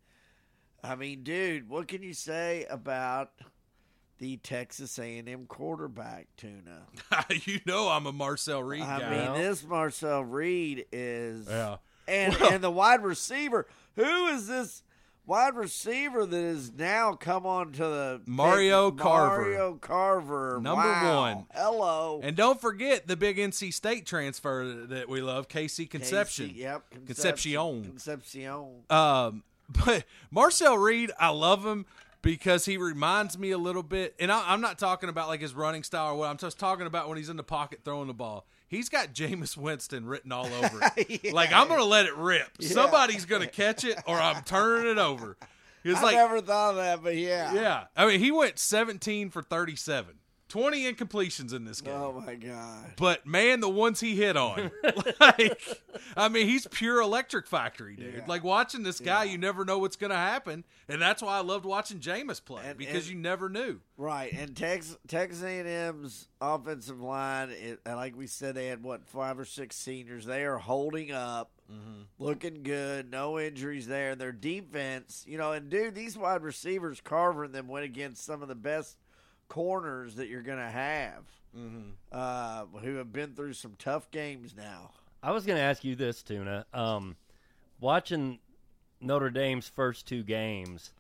I mean, dude, what can you say about the Texas A and M quarterback, Tuna? You know, I'm a Marcel Reed I guy. mean, this Marcel Reed is, yeah. and Well- and the wide receiver. Who is this wide receiver that has now come on to the Mario Carver. Mario Carver, Number Wow. one. Hello, And don't forget the big N C State transfer that we love, K C Conception. Casey, yep, Concepcion. Concepcion. Um, but Marcel Reed, I love him because he reminds me a little bit, and I, I'm not talking about like his running style or what. I'm just talking about when he's in the pocket throwing the ball. He's got Jameis Winston written all over it. Yeah. Like, I'm going to let it rip. Yeah. Somebody's going to catch it, or I'm turning it over. It's I like, never thought of that, but yeah. yeah. I mean, he went seventeen for thirty-seven, twenty incompletions in this game. Oh my God. But man, the ones he hit on, like, I mean, he's pure electric factory, dude. Yeah. Like watching this guy, Yeah. you never know what's going to happen, and that's why I loved watching Jameis play And- because and- you never knew. Right, and Texas Texas A and M's offensive line, it, like we said, they had what five or six seniors. They are holding up, looking good, no injuries there. Their defense, you know, and dude, these wide receivers, Carver and them went against some of the best corners that you're going to have, uh, who have been through some tough games now. I was going to ask you this, Tuna. Um, watching Notre Dame's first two games,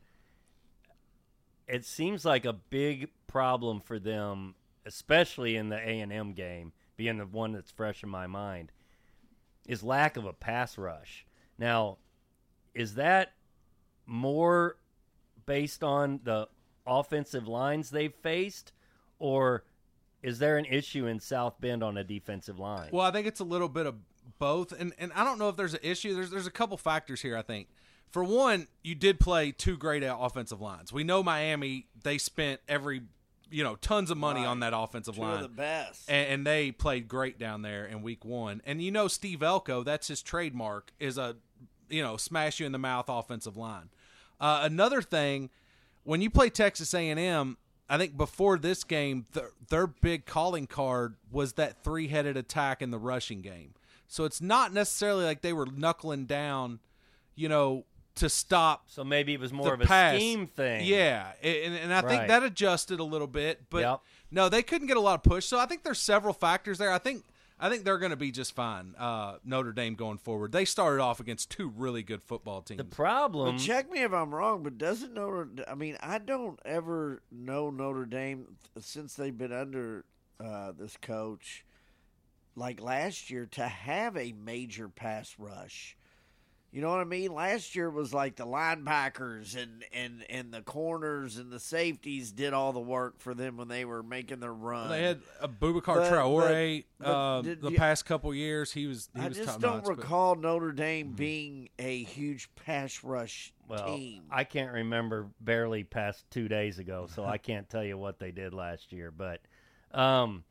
it seems like a big problem for them, especially in the A and M game, being the one that's fresh in my mind, is lack of a pass rush. Now, is that more based on the offensive lines they've faced, or is there an issue in South Bend on a defensive line? Well, I think it's a little bit of both, and and I don't know if there's an issue. There's there's a couple factors here. I think for one, you did play two great offensive lines. We know Miami; they spent every you know tons of money Right. on that offensive Two line. of the best. and, and they played great down there in week one. And you know, Steve Elko, that's his trademark, is a you know smash you in the mouth offensive line. Uh, another thing, when you play Texas A and M, I think before this game, their, their big calling card was that three-headed attack in the rushing game. So it's not necessarily like they were knuckling down, you know, to stop So maybe it was more the of a pass. scheme thing. Yeah, and, and I think Right. that adjusted a little bit, but Yep. no, they couldn't get a lot of push. So I think there's several factors there. I think I think they're going to be just fine. Uh, Notre Dame going forward. They started off against two really good football teams. The problem, But check me if I'm wrong, but doesn't Notre? I mean, I don't ever know Notre Dame since they've been under uh, this coach, like last year, to have a major pass rush. You know what I mean? Last year was like the linebackers and, and, and the corners and the safeties did all the work for them when they were making their run. They had a Boubacar But- Traore but- but uh, did the you- past couple years. He was he I was just top don't notch, but- recall Notre Dame being a huge pass rush well, team. I can't remember barely past two days ago, so I can't tell you what they did last year. But, um,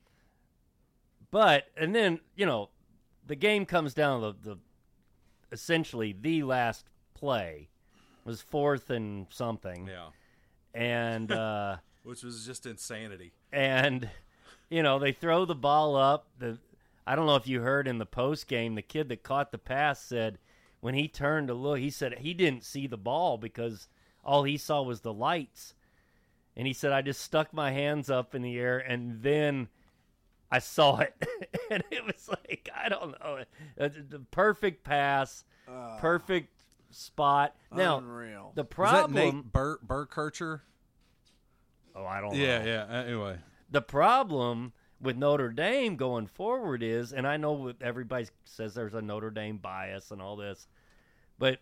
but and then you know, the game comes down to the, the essentially the last play was fourth and something, Yeah, and uh, which was just insanity. and you know they throw the ball up. The I don't know if you heard in the post game, the kid that caught the pass said when he turned to look, he said he didn't see the ball because all he saw was the lights, and he said I just stuck my hands up in the air and then I saw it, and it was like I don't know, the, the perfect pass, Uh, perfect spot. Now unreal. the Was that problem. Nate Bur- Burkircher? oh, I don't know. Yeah, yeah. uh, Anyway, The problem with Notre Dame going forward is, and I know everybody says there's a Notre Dame bias and all this, but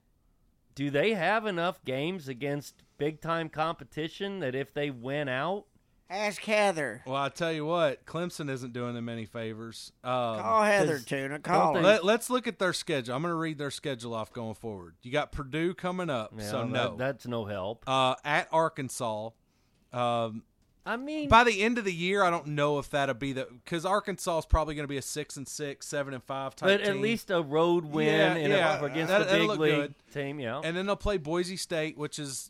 do they have enough games against big-time competition that if they win out? Ask Heather. Well, I tell you what, Clemson isn't doing them any favors. Um, Call Heather, 'cause Tuna. Call don't her. they- let, let's look at their schedule. I'm going to read their schedule off going forward. You got Purdue coming up, Yeah, so that- no. that's no help. Uh, at Arkansas. Um, I mean, by the end of the year, I don't know if that'll be the because Arkansas is probably going to be a six and six, seven and five type but team. at least a road win Yeah, in yeah. a, against That- a that'll big look league good. team. Yeah, And then they'll play Boise State, which is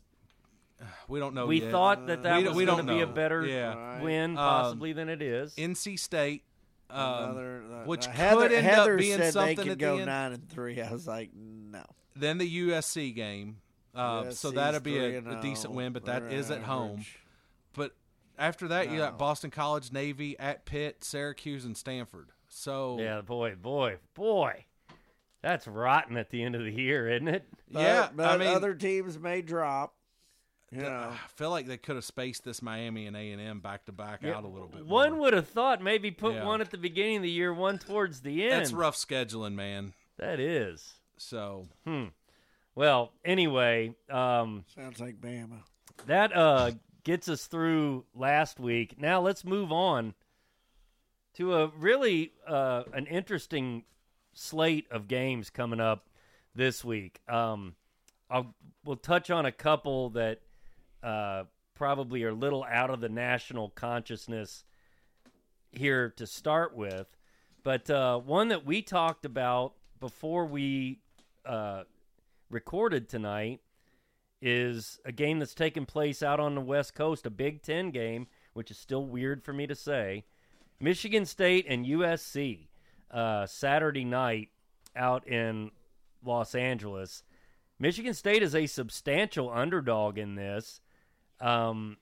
we don't know. we yet. thought that that We- was we going don't to be a know. better Yeah. Right. win Um, possibly than it is. N C State, um, Another, uh, which uh, could Heather, end Heather up being said something they could at go the end. nine and three. I was like, no. Then the U S C game. Uh, so U S C's that'll be three a, and a decent oh. win, but that They're is at home. average. But after that, you got No. Boston College, Navy, at Pitt, Syracuse, and Stanford. So Yeah, boy, boy, boy. That's rotten at the end of the year, isn't it? But, yeah, but I mean, other teams may drop. You know, I feel like they could have spaced this Miami and A and M back to back Yeah, out a little bit. One more. would have thought maybe put Yeah. one at the beginning of the year, one towards the end. That's rough scheduling, man. That is. So Hmm. Well, anyway, um, sounds like Bama. that uh, gets us through last week. Now let's move on to a really uh, an interesting slate of games coming up this week. Um, I'll we'll touch on a couple that uh, probably are a little out of the national consciousness here to start with, but uh, one that we talked about before we uh, recorded tonight is a game that's taking place out on the West Coast, a Big Ten game, which is still weird for me to say. Michigan State and U S C uh, Saturday night out in Los Angeles. Michigan State is a substantial underdog in this. Um,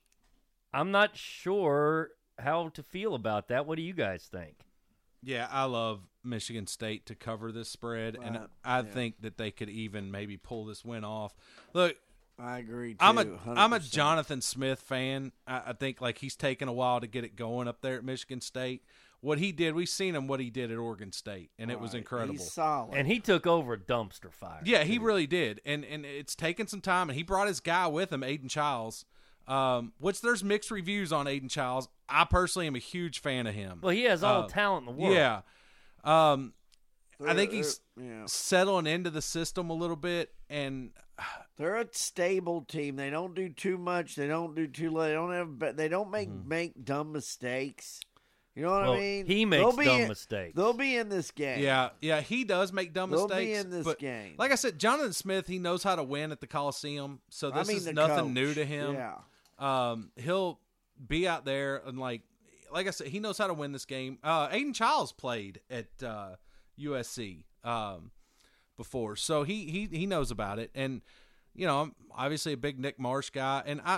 I'm not sure how to feel about that. What do you guys think? yeah, I love Michigan State to cover this spread, and Right. I Yeah. think that they could even maybe pull this win off. Look, I agree. Too, I'm a one hundred I'm a percent. Jonathan Smith fan. I, I think like he's taken a while to get it going up there at Michigan State. What he did, we've seen him what he did at Oregon State, and it was Right. incredible. He's solid. And he took over a dumpster fire. Yeah, he too. really did, and and it's taken some time. And he brought his guy with him, Aiden Childs. Um, which there's mixed reviews on Aiden Childs. I personally am a huge fan of him. Well, he has all Uh, the talent in the world. Yeah, um, I They're- think he's they're- yeah. settling into the system a little bit, and They're a stable team. They don't do too much. They don't do too little. They don't have. but They don't make Mm-hmm. make dumb mistakes. You know what Well, I mean? he makes They'll be dumb in- mistakes. They'll be in this game. yeah, yeah, he does make dumb They'll mistakes. be in this but game. like I said, Jonathan Smith, he knows how to win at the Coliseum, so I this mean is the nothing coach. new to him. Yeah. Um, he'll be out there and like, like I said, he knows how to win this game. Uh, Aiden Childs played at uh, U S C um, before, so he, he he knows about it. And you know, I'm obviously a big Nick Marsh guy, and I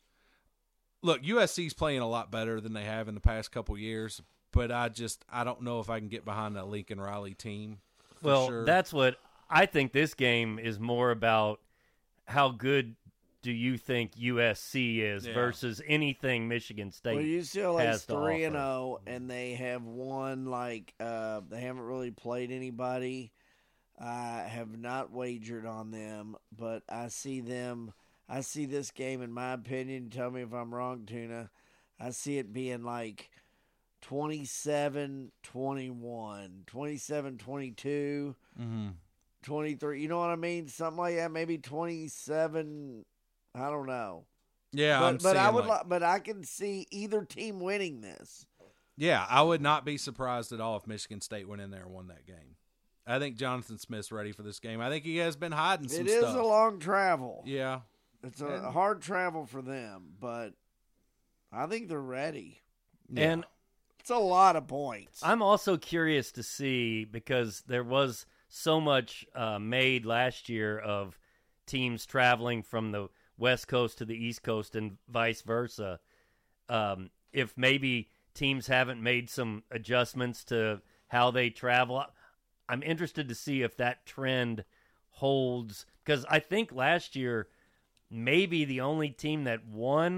look U S C's playing a lot better than they have in the past couple years. But I just I don't know if I can get behind that Lincoln Riley team. for Well, sure. that's what I think this game is more about. How good do you think U S C is Yeah. versus anything Michigan State Well, U C L A's has to three and offer? zero, and they have won like uh, they haven't really played anybody. I have not wagered on them, but I see them. I see this game, in my opinion. Tell me if I'm wrong, Tuna. I see it being like twenty-seven twenty-one, twenty-seven twenty-two, Mhm. twenty-three. You know what I mean? Something like that. Maybe twenty-seven. I don't know. yeah, I'm But, but I seeing, would, like- li- but I can see either team winning this. Yeah, I would not be surprised at all if Michigan State went in there and won that game. I think Jonathan Smith's ready for this game. I think he has been hiding some It is stuff. a long travel. Yeah, It's a And- hard travel for them, but I think they're ready. yeah. And It's a lot of points. I'm also curious to see because there was so much uh, made last year of teams traveling from the West Coast to the East Coast and vice versa. Um, if maybe teams haven't made some adjustments to how they travel, I'm interested to see if that trend holds because I think last year maybe the only team that won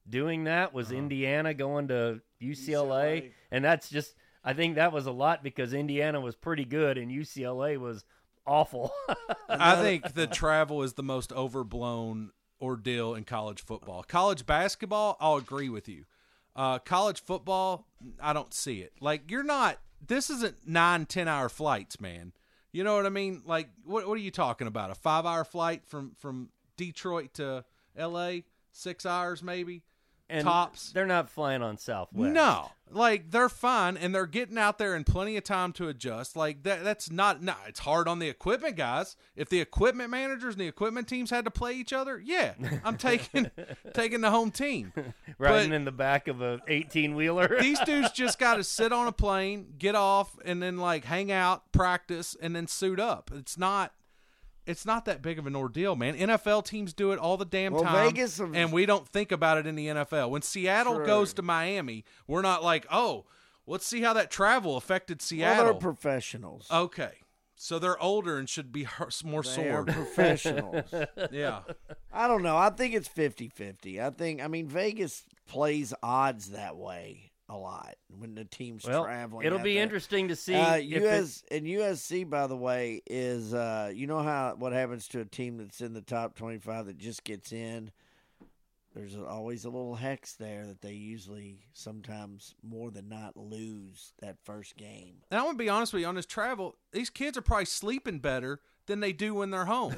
doing that was Uh-huh. Indiana going to U C L A, U C L A. and that's just I think that was a lot because Indiana was pretty good and U C L A was awful. I think the travel is the most overblown ordeal in college football. College basketball, I'll agree with you. Uh, college football, I don't see it. Like, you're not – this isn't nine, ten-hour flights, man. You know what I mean? Like, what what are you talking about? A five-hour flight from, from Detroit to L A? Six hours maybe? and Tops? They're not flying on Southwest. No, like they're fine, and they're getting out there in plenty of time to adjust. Like that, that's not. No, it's hard on the equipment guys. If the equipment managers and the equipment teams had to play each other, yeah, I'm taking taking the home team. riding But in the back of a eighteen wheeler. these dudes just got to sit on a plane, get off, and then like hang out, practice, and then suit up. It's not. It's not that big of an ordeal, man. N F L teams do it all the damn Well, time, Vegas have- and we don't think about it in the N F L. When Seattle True. goes to Miami, we're not like, oh, let's see how that travel affected Well, Seattle. they're professionals. okay, so they're older and should be hur- more they sore. are professionals. Yeah, I don't know. I think it's fifty-fifty. I think, I mean, Vegas plays odds that way a lot when the team's well, traveling. it'll out be there. interesting to see. Uh, if U it- S and U S C, by the way, is uh, you know how what happens to a team that's in the top twenty-five that just gets in. There's always a little hex there that they usually sometimes more than not lose that first game. and I'm gonna be honest with you on this travel. These kids are probably sleeping better than they do when they're home.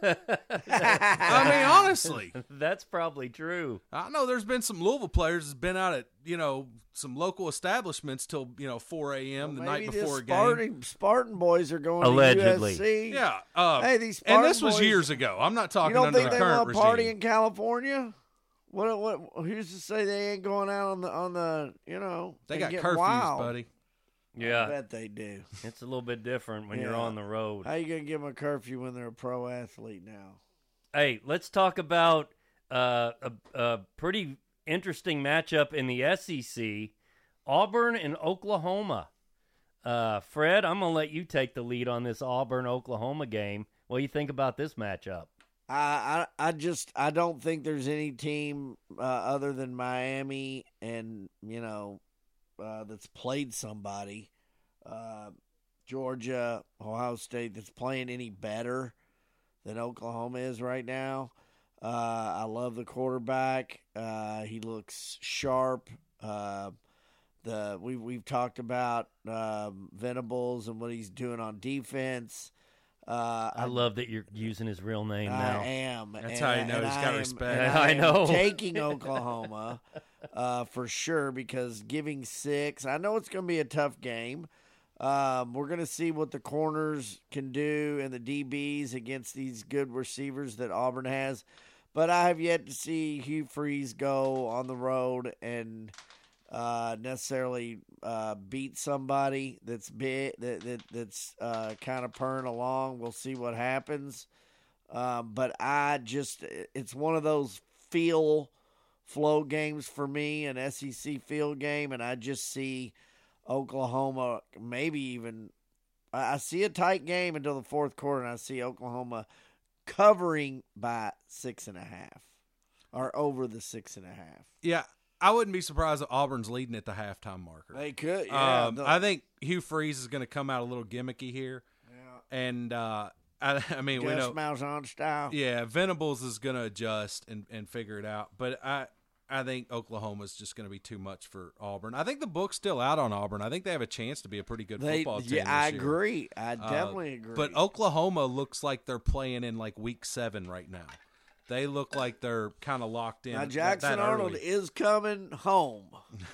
I mean, honestly. That's probably true. I know there's been some Louisville players that's been out at, you know, some local establishments till, you know, four a.m. the Well, night maybe before a the game. Spartan, Spartan boys are going Allegedly. to U S C. Yeah. Uh, Hey, these and Spartan this was boys- years ago. I'm not You talking don't under think the they current want to regime. party in California? What? What? Who's to say they ain't going out on the on the? You know, They and got get curfews, wild? buddy. I Yeah, bet they do. it's a little bit different when you're Yeah. on the road. How you gonna give them a curfew when they're a pro athlete now? Hey, let's talk about uh, a, a pretty interesting matchup in the S E C, Auburn and Oklahoma. Uh, Fred, I'm gonna let you take the lead on this Auburn-Oklahoma game. What do you think about this matchup? I, I I just I don't think there's any team uh, other than Miami and you know uh, that's played somebody, uh, Georgia, Ohio State that's playing any better than Oklahoma is right now. Uh, I love the quarterback. Uh, he looks sharp. Uh, the we we've talked about um, Venables and what he's doing on defense. Uh, I love that you're using his real name now. I am. That's and how you I- know and he's I got am- respect. and I am know. taking Oklahoma uh, for sure because giving six, I know it's going to be a tough game. Um, we're going to see what the corners can do and the D Bs against these good receivers that Auburn has. But I have yet to see Hugh Freeze go on the road and uh, necessarily uh, beat somebody that's big, that, that that's uh, kind of purring along. We'll see what happens. Um, but I just, it's one of those feel flow games for me, an S E C field game, and I just see Oklahoma maybe even, I I see a tight game until the fourth quarter, and I see Oklahoma covering by six and a half or over the six and a half. Yeah, I wouldn't be surprised if Auburn's leading at the halftime marker. They could, yeah. um, the- I think Hugh Freeze is going to come out a little gimmicky here. yeah. And, uh, I, I mean, we Gus know. Malzahn style. Yeah, Venables is going to adjust and, and figure it out. But I I think Oklahoma's just going to be too much for Auburn. I think the book's still out on Auburn. I think they have a chance to be a pretty good They, football team. yeah, I this year. agree. I Uh, definitely agree. But Oklahoma looks like they're playing in like week seven right now. They look like they're kind of locked in. now that- Jackson that Arnold early. is coming home.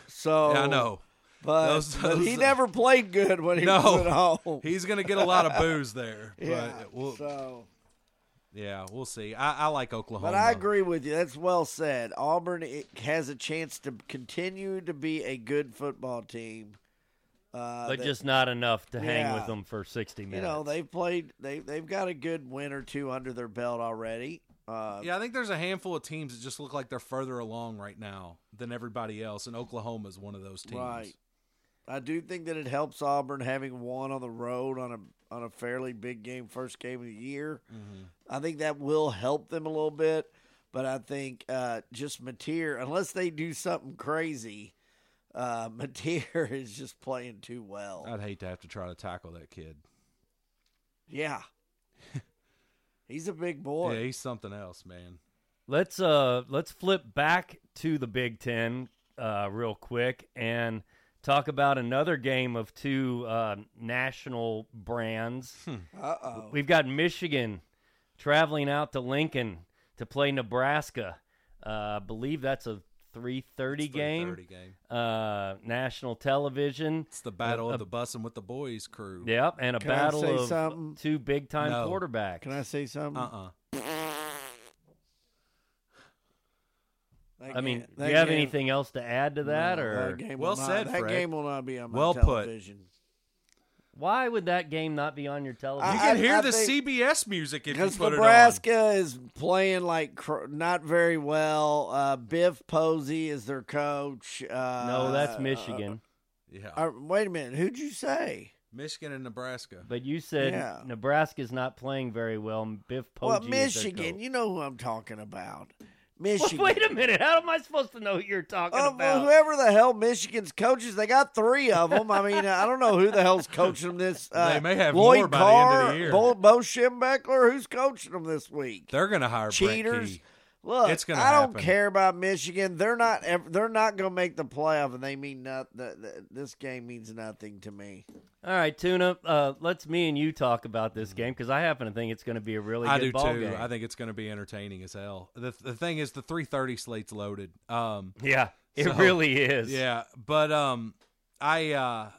So Yeah, I know. But, Those- but he those- never played good when he No. was at home. He's going to get a lot of booze there. yeah. But we'll, so, yeah, we'll see. I, I like Oklahoma. but I agree with you. That's well said. Auburn it has a chance to continue to be a good football team. Uh, But that- just not enough to hang Yeah. with them for sixty minutes. you know they've played. They they've got a good win or two under their belt already. Uh, Yeah, I think there's a handful of teams that just look like they're further along right now than everybody else, and Oklahoma is one of those teams. Right. I do think that it helps Auburn having won on the road on a on a fairly big game, first game of the year. Mm-hmm. I think that will help them a little bit. But I think uh, just Mateer, unless they do something crazy, uh, Mateer is just playing too well. I'd hate to have to try to tackle that kid. Yeah. He's a big boy. Yeah, he's something else, man. Let's uh let's flip back to the Big Ten uh, real quick and talk about another game of two uh, national brands. Uh-oh. We've got Michigan traveling out to Lincoln to play Nebraska. Uh, I believe that's a three thirty game. game. Uh, national television. It's the battle Uh, of the Bussin' with the Boys crew. Yep, and a Can I battle say of something? two big-time No. quarterbacks. Can I say something? Uh-uh. That I mean, game- do that you have game- anything else to add to that, No, or that game Well will not, said, That Fred. game will not be on my Well put. television. why would that game not be on your television? You I- can hear I the think- C B S music if you Because put Nebraska is playing like cr- not very well. Uh, Biff Posey is their coach. Uh, no, that's Michigan. it on. Yeah. Uh, wait a minute. Who'd you say? Michigan and Nebraska. But you said Yeah. Nebraska's not playing very well. and Biff Poggi Well, is their Michigan. coach. You know who I'm talking about. Well, Michigan. wait a minute. How am I supposed to know who you're talking Uh, well, about? whoever the hell Michigan's coaches, they got three of them. I mean, I don't know who the hell's coaching them this. Uh, They may have Lloyd more by the Carr, end of the year. Bo, Bo Schembechler, who's coaching them this week? They're going to hire Brett Cheaters. Key. Look, It's gonna I don't happen. care about Michigan. They're not. ev- They're not going to make the playoff, and they mean not. The, the, this game means nothing to me. All right, Tuna. Uh, let's me and you talk about this game because I happen to think it's going to be a really I good do ball too. game. I think it's going to be entertaining as hell. The the thing is, the three thirty slate's loaded. Um, yeah, it So, really is. yeah, but um, I uh,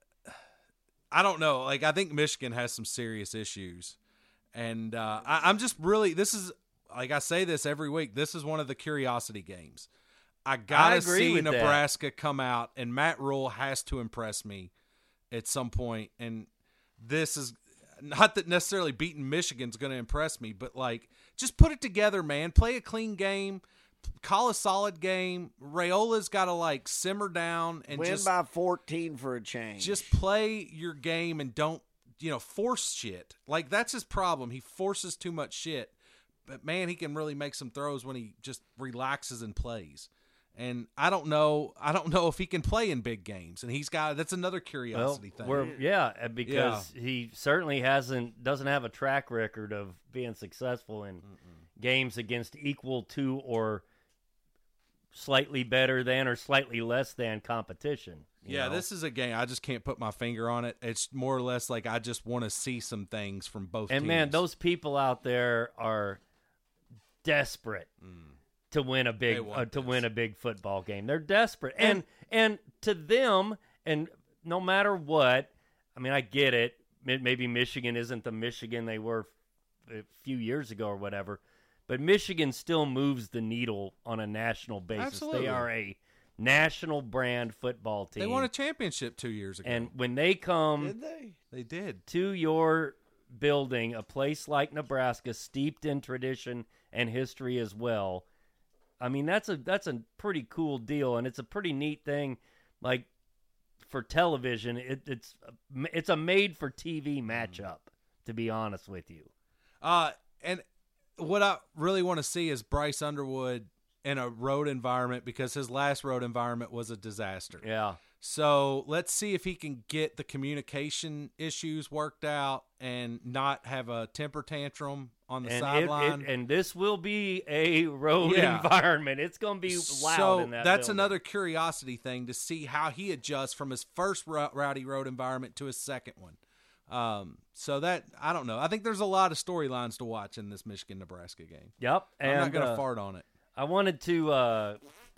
I don't know. Like, I think Michigan has some serious issues, and uh, I, I'm just really. This is like I say this every week. This is one of the curiosity games. I gotta agree see with that. Nebraska come out, and Matt Rule has to impress me at some point. And this is not that necessarily beating Michigan's going to impress me, but like just put it together, man. Play a clean game, call a solid game. Rayola's got to like simmer down and Win just by fourteen for a change. just play your game and don't, you know, force shit. Like that's his problem. He forces too much shit. But man, he can really make some throws when he just relaxes and plays. And I don't know, I don't know if he can play in big games. And he's got that's another Well, curiosity thing. we're, yeah, uh, because he certainly hasn't doesn't have a track record of being successful in games against equal to or slightly better than or slightly less than competition. you Yeah, know? this is a game. I just can't put my finger on it. It's more or less like I just want to see some things from both and teams. man, those people out there are desperate to win a big They want uh, to this. win a big football game. They're desperate, and and to them, and no matter what, I mean, I get it. May- Maybe Michigan isn't the Michigan they were a few years ago or whatever, but Michigan still moves the needle on a national basis. Absolutely. They are a national brand football team. They won a championship two years ago. and when they come Did they? they did. to your building, a place like Nebraska, steeped in tradition and history as well, I mean, that's a that's a pretty cool deal, and it's a pretty neat thing. Like for television, it, it's it's a made for T V matchup. To be honest with you, Uh, and what I really want to see is Bryce Underwood in a road environment because his last road environment was a disaster. yeah. So let's see if he can get the communication issues worked out and not have a temper tantrum on the And, it, sideline. it, and this will be a road Yeah. environment. It's going to be loud so in that that's building. another curiosity thing to see how he adjusts from his first ro- rowdy road environment to his second one. Um, so that I don't know. I think there's a lot of storylines to watch in this Michigan Nebraska game. Yep. And, I'm not going to uh, fart on it. I wanted to uh,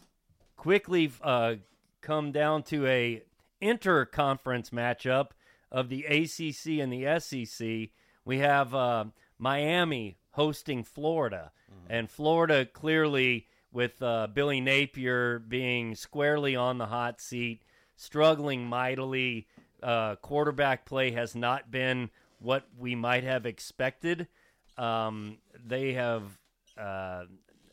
quickly uh, come down to a inter-conference matchup of the A C C and the S E C. We have uh, Miami hosting Florida, and Florida clearly with uh, Billy Napier being squarely on the hot seat, struggling mightily. Uh, quarterback play has not been what we might have expected. Um, they have uh,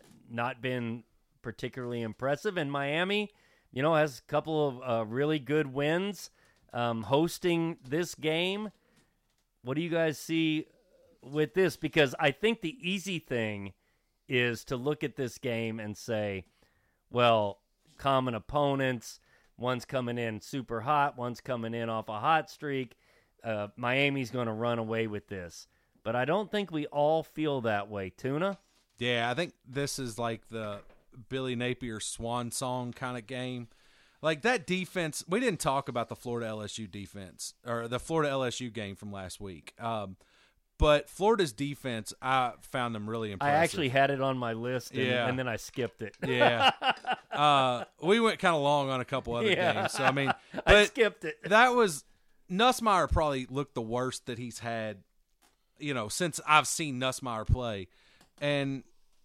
not been particularly impressive. And Miami, you know, has a couple of uh, really good wins um, hosting this game. What do you guys see with this? Because I think the easy thing is to look at this game and say, well, common opponents, one's coming in super hot, one's coming in off a hot streak. Uh, Miami's going to run away with this. But I don't think we all feel that way. Tuna? Yeah, I think this is like the Billy Napier swan song kind of game. Like that defense, we didn't talk about the Florida L S U defense or the Florida L S U game from last week. Um, but Florida's defense, I found them really impressive. I actually had it on my list, and, Yeah. and then I skipped it. Yeah. uh, we went kind of long on a couple other Yeah. games. So, I mean, I but skipped it. that was Nussmeier probably looked the worst that he's had, you know, since I've seen Nussmeier play. And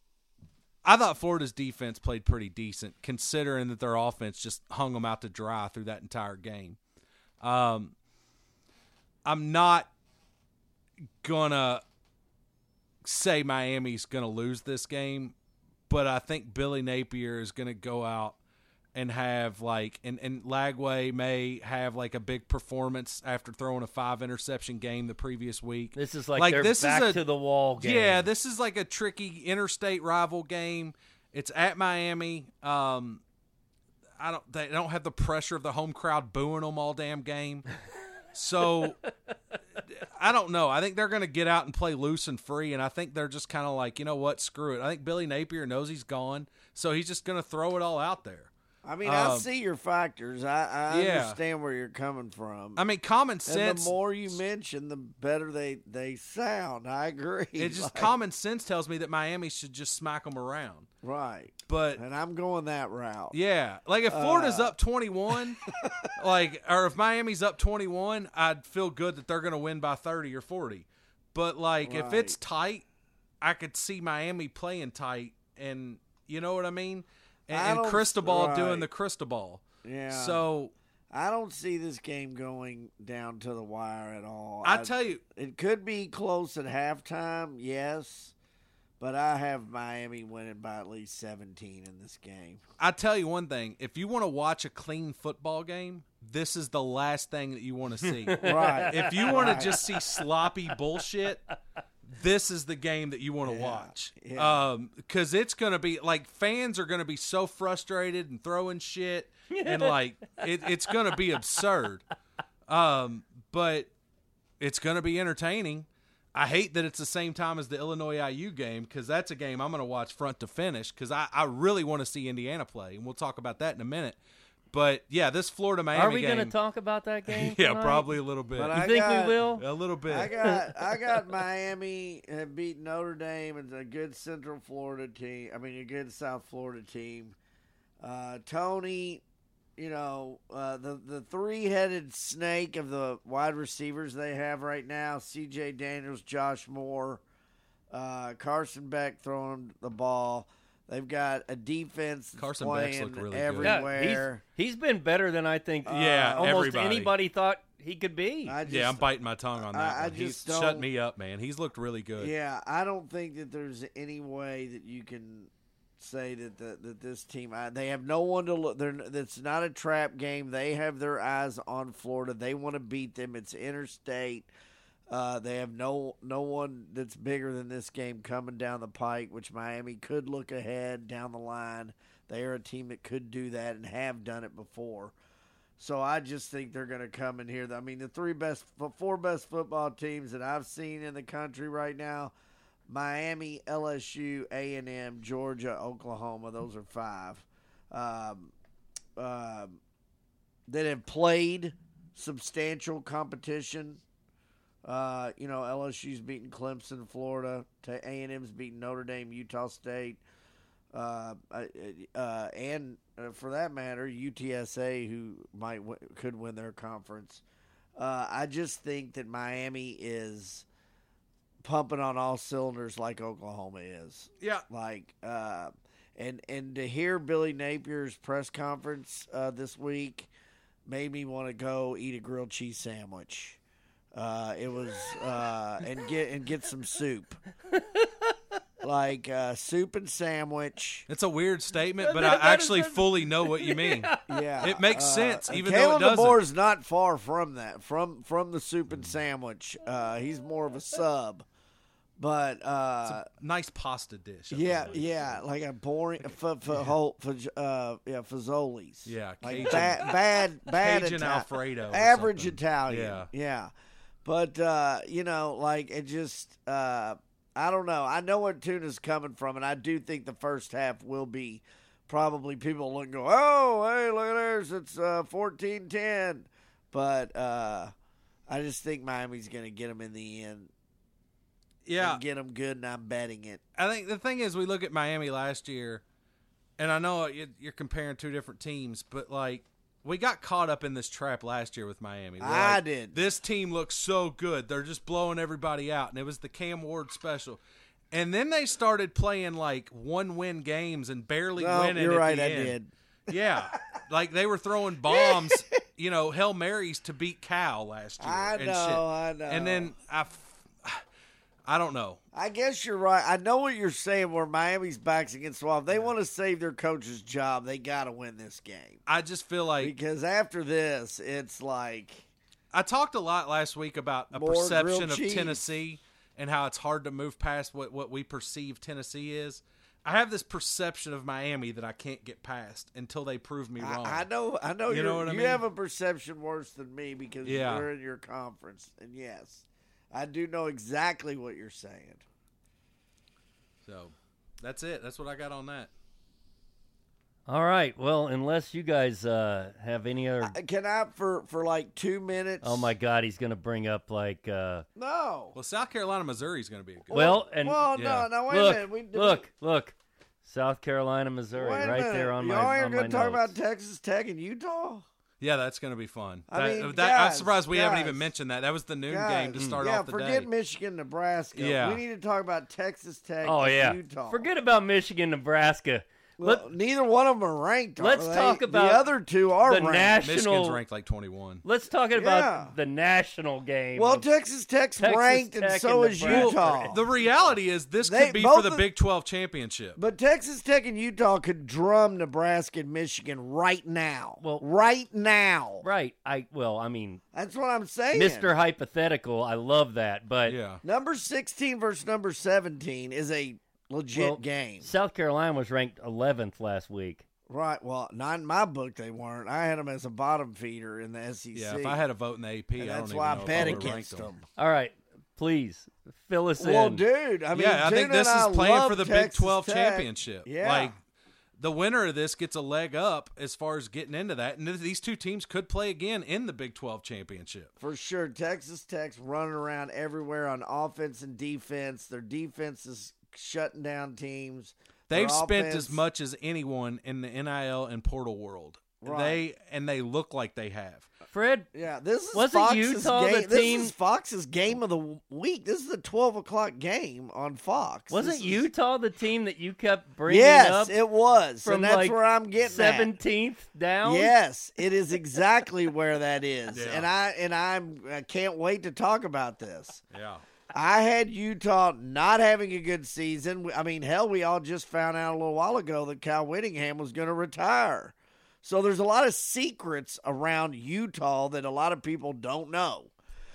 I thought Florida's defense played pretty decent, considering that their offense just hung them out to dry through that entire game. Um, I'm not gonna say Miami's gonna lose this game, but I think Billy Napier is gonna go out and have like, and, and Lagway may have like a big performance after throwing a five interception game the previous week. This is like, Like, their this is back a- to the wall game. Yeah, this is like a tricky interstate rival game. It's at Miami. Um, I don't. They don't have the pressure of the home crowd booing them all damn game. So I don't know. I think they're going to get out and play loose and free, and I think they're just kind of like, you know what, screw it. I think Billy Napier knows he's gone, so he's just going to throw it all out there. I mean, I Um, see your factors. I, I yeah. understand where you're coming from. I mean, common and sense. the more you mention, the better they, they sound. I agree. It's just Like, common sense tells me that Miami should just smack them around. right. But And I'm going that route. yeah, like if Florida's Uh, up twenty-one, like, or if Miami's up twenty-one, I'd feel good that they're going to win by thirty or forty. But like, if it's Right. tight, I could see Miami playing tight, and you know what I mean. And, I and don't- Cristobal doing right. the Cristobal. Yeah. So I don't see this game going down to the wire at all. I tell you, it could be close at halftime, yes, but I have Miami winning by at least seventeen in this game. I tell you one thing: if you want to watch a clean football game, this is the last thing that you want to see. Right. If you want Right. to just see sloppy bullshit, this is the game that you want to Yeah, watch. yeah. Um, because it's going to be like fans are going to be so frustrated and throwing shit, and like it, it's going to be absurd. Um, but it's going to be entertaining. I hate that it's the same time as the Illinois I U game, because that's a game I'm going to watch front to finish, because I, I really want to see Indiana play, and we'll talk about that in a minute. But yeah, this Florida Miami Are we game. going to talk about that game? Yeah, tonight? probably a little bit. But You I think got- we will? a little bit. I got I got Miami have beat Notre Dame. It's a good Central Florida team. I mean, a good South Florida team. Uh, Tony, you know, uh, the the three headed snake of the wide receivers they have right now: C J Daniels, Josh Moore, uh, Carson Beck throwing the ball. They've got a defense that's Carson Beck's playing looked really good. everywhere. Yeah, he's, he's been better than I think Yeah, almost everybody. anybody thought he could be. I just, yeah, I'm biting my tongue on that I- I one. He's just don't- shut me up, man. He's looked really good. Yeah, I don't think that there's any way that you can say that the, that this team I, they have no one to look. They're it's not a trap game. They have their eyes on Florida. They want to beat them. It's interstate. Uh, they have no no one that's bigger than this game coming down the pike, which Miami could look ahead down the line. They are a team that could do that and have done it before. So I just think they're going to come in here. I mean, the three best, four best football teams that I've seen in the country right now: Miami, L S U, A and M, Georgia, Oklahoma. Those are five um, um, that have played substantial competition. Uh, you know, L S U's beating Clemson, Florida. A and M's beating Notre Dame, Utah State. Uh, uh, and uh, for that matter, U T S A, who might w- could win their conference. Uh, I just think that Miami is pumping on all cylinders like Oklahoma is. Yeah. Like, uh, and and to hear Billy Napier's press conference uh, this week made me want to go eat a grilled cheese sandwich. Uh, it was uh, and get and get some soup. Like uh, soup and sandwich. It's a weird statement, but That- I that actually is- fully know what you mean. Yeah, It makes uh, sense, even Kalen though it doesn't. DeBoer's not far from that, from from the soup and sandwich. Uh, he's more of a sub, But uh, nice pasta dish. I yeah, believe. yeah, like a boring f- f- whole f- uh, yeah, Fazoli's. Yeah, like Cajun- bad, bad, bad Cajun Ita- Alfredo or average something. Italian. Yeah. yeah. But uh, you know, like it just, uh, I don't know. I know where tuna's coming from, and I do think the first half will be probably people look and go, oh, hey, look at this, it's uh, fourteen ten. But uh, I just think Miami's going to get them in the end. Yeah, And get them good, and I'm betting it. I think the thing is, we look at Miami last year, and I know you- you're comparing two different teams, but like we got caught up in this trap last year with Miami. We're I like, did. This team looks so good; they're just blowing everybody out, and it was the Cam Ward special. And then they started playing like one-win games and barely No, winning. you're at right, the I end. did. Yeah, like they were throwing bombs, you know, Hail Marys to beat Cal last year. I and know, shit. I know. And then I, f- I don't know. I guess you're right. I know what you're saying where Miami's backs against the wall. If they want to save their coach's job, they got to win this game. I just feel like Because after this, it's like I talked a lot last week about a More perception grilled of cheese. Tennessee and how it's hard to move past what, what we perceive Tennessee is. I have this perception of Miami that I can't get past until they prove me wrong. I, I know I know You you know what I you mean? have a perception worse than me because Yeah. you're in your conference. And yes, I do know exactly what you're saying. So that's it. That's what I got on that. All right. Well, unless you guys uh, have any other. Uh, Can I for for like two minutes? Oh my God, he's going to bring up like. Uh, No. Well, South Carolina, Missouri is going to be a good. well, and well, yeah. no, no, wait look, a minute. We, look, look, South Carolina, Missouri, wait a right minute. there on my Y'all ain't on gonna my talk notes. about Texas Tech and Utah? Yeah, that's going to be fun. I That- mean, that- I'm guys, surprised we haven't even guys. mentioned that. That was the noon Guys, game to start yeah, off the forget day. Michigan, Nebraska. Yeah. We need to talk about Texas Tech Oh and yeah, Utah. forget about Michigan, Nebraska. Well, Let, neither one of them are ranked. are Let's they? talk about the other two are the ranked. national. Michigan's ranked like twenty-one. Let's talk Yeah. about the national game. Well, of- Texas Tech's Texas ranked, Tech and so and is Nebraska. Utah. The reality is this They- could be both for the of- Big twelve championship. But Texas Tech and Utah could drum Nebraska and Michigan right now. Well- right now. right. I well, I mean, That's what I'm saying. Mister Hypothetical. I love that, but Yeah. Number sixteen versus number seventeen is a legit well, game. South Carolina was ranked eleventh last week. Right. Well, not in my book they weren't. I had them as a bottom feeder in the S E C. Yeah, if I had a vote in the A P, and I don't that's even why I know if bet I would've against ranked them. All right, please fill us Well, in. dude, I mean, yeah, I think Tuna this and is I playing love for the Big Texas twelve Tech. championship. Yeah. Like, the winner of this gets a leg up as far as getting into that. And th- these two teams could play again in the Big twelve championship. For sure. Texas Tech's running around everywhere on offense and defense. Their defense is shutting down teams. They've Their spent offense- as much as anyone in the N I L and portal world. Right. They and they look like they have. Fred, Yeah, this is Wasn't Fox's Utah game. the this team- is Fox's game of the week. This is the twelve o'clock game on Fox. wasn't This is- Utah the team that you kept bringing Yes, up it was, from and that's like where I'm getting at. seventeenth down? Yes, it is exactly where that is, Yeah. and I and I'm I can't wait to talk about this. Yeah. I had Utah not having a good season. I mean, hell, we all just found out a little while ago that Kyle Whittingham was going to retire. So there's a lot of secrets around Utah that a lot of people don't know.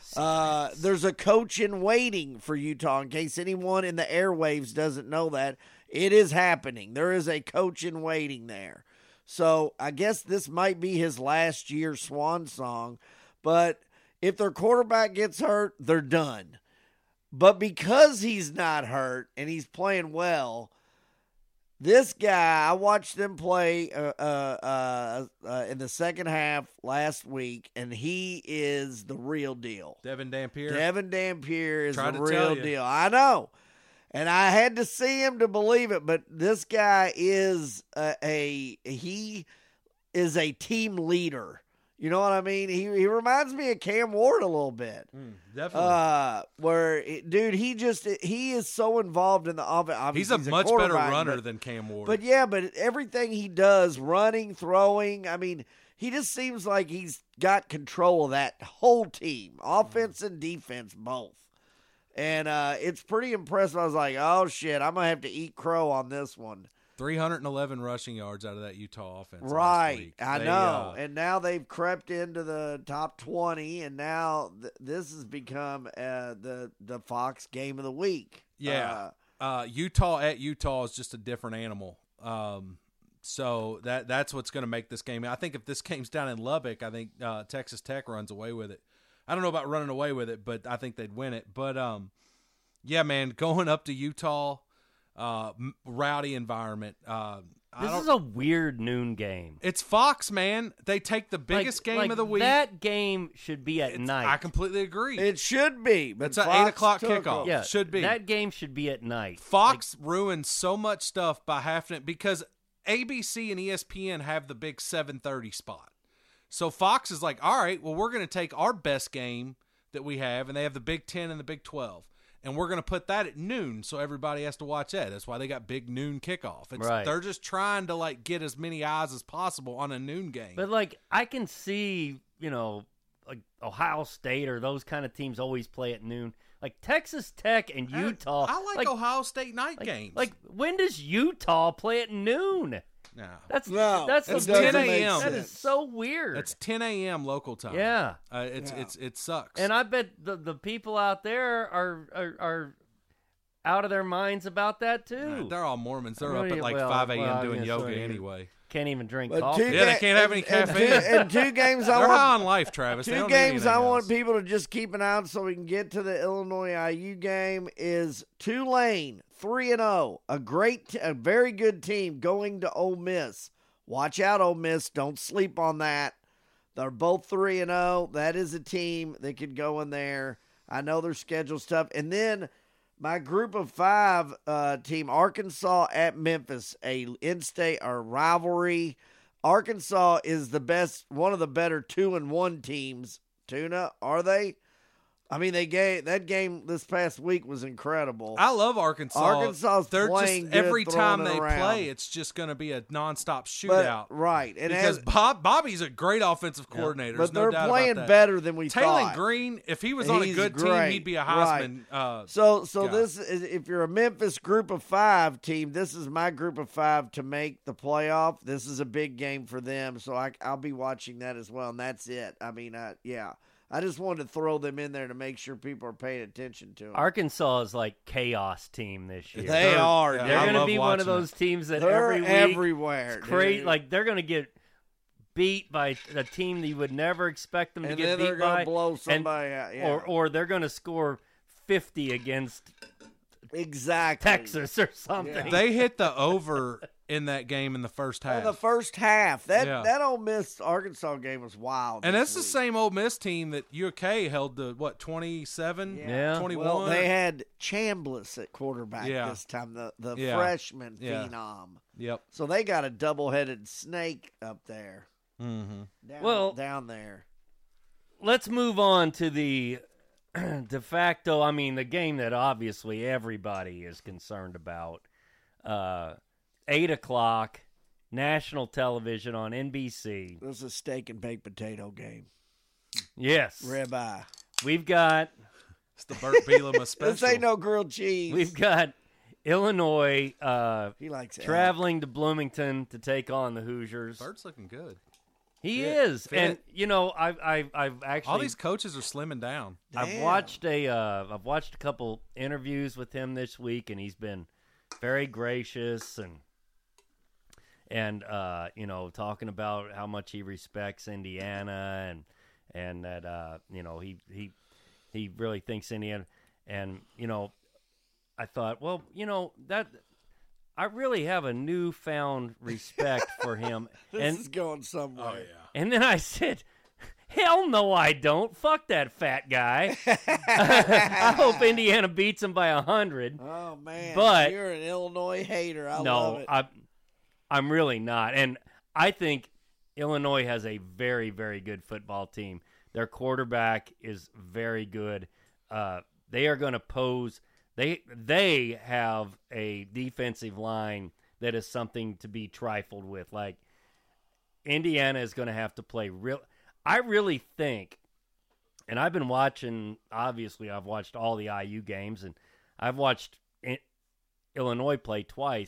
Uh, there's a coach in waiting for Utah. In case anyone in the airwaves doesn't know that, it is happening. There is a coach in waiting there. So I guess this might be his last year swan song. But if their quarterback gets hurt, they're done. But because he's not hurt and he's playing well, this guy, I watched them play uh, uh, uh, uh, in the second half last week, and he is the real deal. Devin Dampier. Devin Dampier is Tried the to tell real you. deal. I know. And I had to see him to believe it, but this guy is a, a he is a team leader. You know what I mean? He he reminds me of Cam Ward a little bit. Mm, definitely. Uh, where it- dude, he just he is so involved in the offense. he's Obviously, a much better quarterback, runner but, than Cam Ward. but yeah, but everything he does, running, throwing, I mean, he just seems like he's got control of that whole team, offense and defense both. And uh, it's pretty impressive. I was like, oh shit, I'm gonna have to eat crow on this one. three hundred eleven rushing yards out of that Utah offense. last Right, week. I They, know. uh, and now they've crept into the top twenty, and now th- this has become uh, the the Fox game of the week. Yeah. Uh, uh, Utah at Utah is just a different animal. Um, so that that's what's going to make this game. I think if this game's down in Lubbock, I think uh, Texas Tech runs away with it. I don't know about running away with it, but I think they'd win it. But um, yeah, man, going up to Utah, uh, m- rowdy environment. Uh, I This don't, is a weird noon game. it's Fox, man. They take the biggest Like- game like of the week. That game should be at It's- night. I completely agree. it should be, but It's an Fox eight o'clock took kickoff. them. yeah, should be. That game should be at night. Fox ruined so much stuff by having it because A B C and E S P N have the big seven thirty spot. So Fox is like, all right, well, we're going to take our best game that we have, and they have the Big Ten and the Big twelve, and we're going to put that at noon so everybody has to watch that. That's why they got big noon kickoff. It's, Right. They're just trying to, like, get as many eyes as possible on a noon game. But like I can see, you know, like Ohio State or those kind of teams always play at noon. Like Texas Tech and I- Utah. I like, like Ohio State night like, games. Like when does Utah play at noon? no. That's No, that's it the doesn't weirdest- make That sense. is so weird. It's ten a.m. local time. Yeah. Uh, it's, Yeah. it's, it sucks. And I bet the the people out there are are, are out of their minds about that too. They're all Mormons. They're Really? up at like Well, five a.m. well, I doing guess yoga so, yeah. anyway. Can't even drink But coffee. two Yeah, they ga- can't have any and- and caffeine. two- And two games I They're want high on life, Travis. They Two don't need games I anything want else. people to just keep an eye on so we can get to the Illinois I U game is Tulane three and zero, a great, t- a very good team going to Ole Miss. Watch out, Ole Miss! Don't sleep on that. They're both three and zero. That is a team that could go in there. I know their schedule's tough, and then my group of five uh, team Arkansas at Memphis, a in-state or rivalry. Arkansas is the best, one of the better two and one teams. Tuna, are they? I mean, they gave that game this past week was incredible. I love Arkansas. Arkansas's They're playing just good, every throwing time it they around. play, it's just going to be a nonstop but, shootout. right, and because as, Bob Bobby's a great offensive coordinator. but There's no they're doubt playing about that. better than we Taylon thought. Green, if he was on a He's good team, great. he'd be a Right. Heisman. Uh, So, so guy. this is if you're a Memphis group of five team, this is my group of five to make the playoff. This is a big game for them, so I, I'll be watching that as well. And that's it. I mean, I, yeah, I just wanted to throw them in there to make sure people are paying attention to them. Arkansas is like chaos team this year. They They're- are. yeah, dude. They're I going to love be one of watching it. those teams that They're every week everywhere. it's crazy. dude. Like they're going to get beat by a team that you would never expect them to and get then beat they're gonna by, blow and- somebody out. Yeah. or or they're going to score fifty against exactly. Texas or something. Yeah. they hit the over in that game in the first Oh, half. the first half. That Yeah. that Ole Miss Arkansas game was wild. and this that's the week. same Ole Miss team that U K held to, what, twenty-seven, Yeah. twenty-one? Well, they had Chambliss at quarterback Yeah. this time, the the Yeah. freshman Yeah. phenom. Yep. So they got a double-headed snake up there. Mm-hmm. Down, Well- down there. Let's move on to the de facto. I mean, the game that obviously everybody is concerned about. Uh, Eight o'clock, national television on N B C. This is a steak and baked potato game. Yes, Ribeye. we've got It's the Burt Bielema special. This ain't no grilled cheese. we've got Illinois uh, he likes elk. traveling to Bloomington to take on the Hoosiers. Burt's looking good. He Fit. is, Fit. and you know, I've I've, I've actually All these coaches are slimming down. I've Damn. watched a uh, I've watched a couple interviews with him this week, and he's been very gracious and and uh, you know talking about how much he respects Indiana and and that uh, you know he he he really thinks Indiana, and you know I thought, well, you know that I really have a newfound respect for him, This and is going somewhere. and then I said, hell no, I don't. Fuck that fat guy. I hope Indiana beats him by a hundred. Oh man, But- you're an Illinois hater. I love No, it. I, I'm really not. And I think Illinois has a very, very good football team. Their quarterback is very good. Uh, they are going to pose. They they have a defensive line that is something to be trifled with. Like Indiana is going to have to play real. I really think, and I've been watching. Obviously, I've watched all the I U games, and I've watched I- Illinois play twice.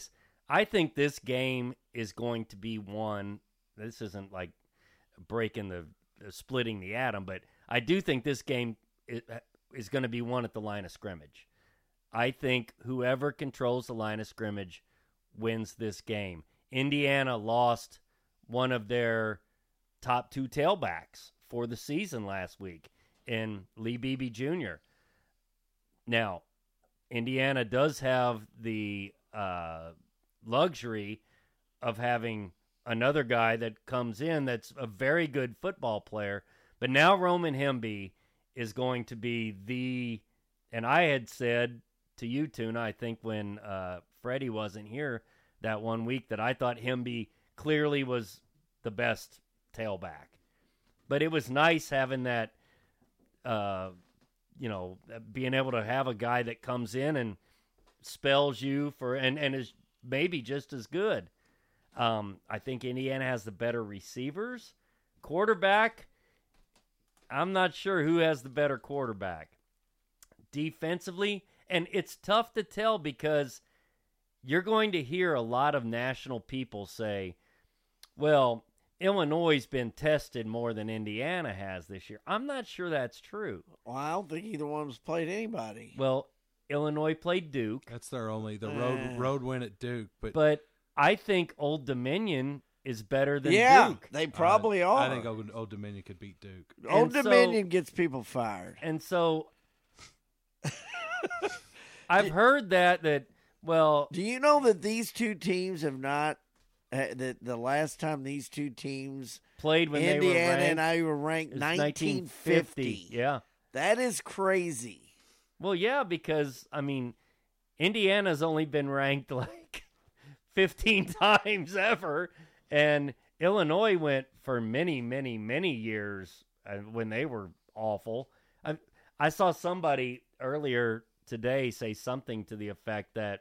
I think this game is going to be won. This isn't like breaking the, uh, splitting the atom, but I do think this game is, is going to be won at the line of scrimmage. I think whoever controls the line of scrimmage wins this game. Indiana lost one of their top two tailbacks for the season last week in Lee Beebe Junior Now, Indiana does have the uh, luxury of having another guy that comes in that's a very good football player, but now Roman Hemby is going to be the, and I had said to you, Tuna, I think when uh, Freddie wasn't here that one week, that I thought Hemby clearly was the best tailback. But it was nice having that, uh, you know, being able to have a guy that comes in and spells you for, and, and is maybe just as good. Um, I think Indiana has the better receivers. Quarterback, I'm not sure who has the better quarterback. Defensively, and it's tough to tell because you're going to hear a lot of national people say, well, Illinois has been tested more than Indiana has this year. I'm not sure that's true. Well, I don't think either one of them's played anybody. Well, Illinois played Duke. That's their only the road Uh. road win at Duke, but But I think Old Dominion is better than yeah, Duke. they probably I, are. I think Old, Old Dominion could beat Duke. Old And so- Dominion gets people fired. And so I've heard that, that, well, Do you know that these two teams have not, uh, that the last time these two teams, played when Indiana they were ranked, and I were ranked is nineteen fifty. Yeah. That is crazy. Well, yeah, because, I mean, Indiana's only been ranked like fifteen times ever, and Illinois went for many, many, many years uh, when they were awful. I, I saw somebody earlier today say something to the effect that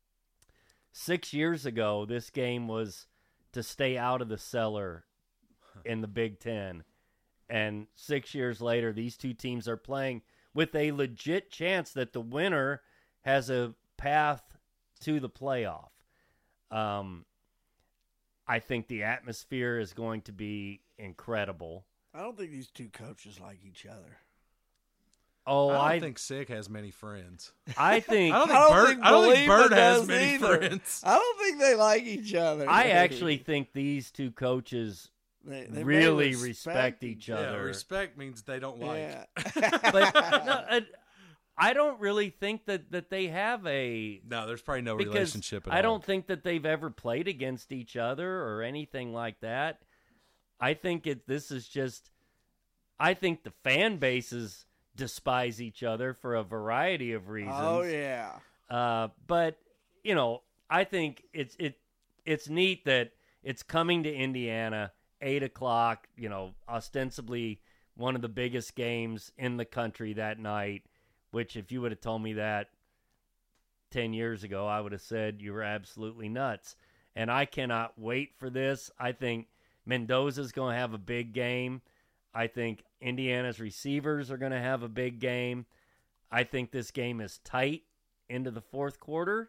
six years ago, this game was to stay out of the cellar in the Big Ten. And six years later, these two teams are playing with a legit chance that the winner has a path to the playoff. Um, I think the atmosphere is going to be incredible. I don't think these two coaches like each other. Oh, I don't I, think Sick has many friends. I think I don't think I don't Bird. think I don't think Believer Bird has does many either. friends. I don't think they like each other. I actually think these two coaches They, they may really respect each Yeah, other. respect means they don't like. Yeah. But no, I, I don't really think that, that they have a No, there's probably no because relationship at I all. don't think that they've ever played against each other or anything like that. I think it. This is just. I think the fan bases despise each other for a variety of reasons. Oh yeah. Uh, but you know, I think it's it. It's neat that it's coming to Indiana, eight o'clock. You know, ostensibly one of the biggest games in the country that night. Which, if you would have told me that ten years ago, I would have said you were absolutely nuts. And I cannot wait for this. I think Mendoza's going to have a big game. I think Indiana's receivers are going to have a big game. I think this game is tight into the fourth quarter.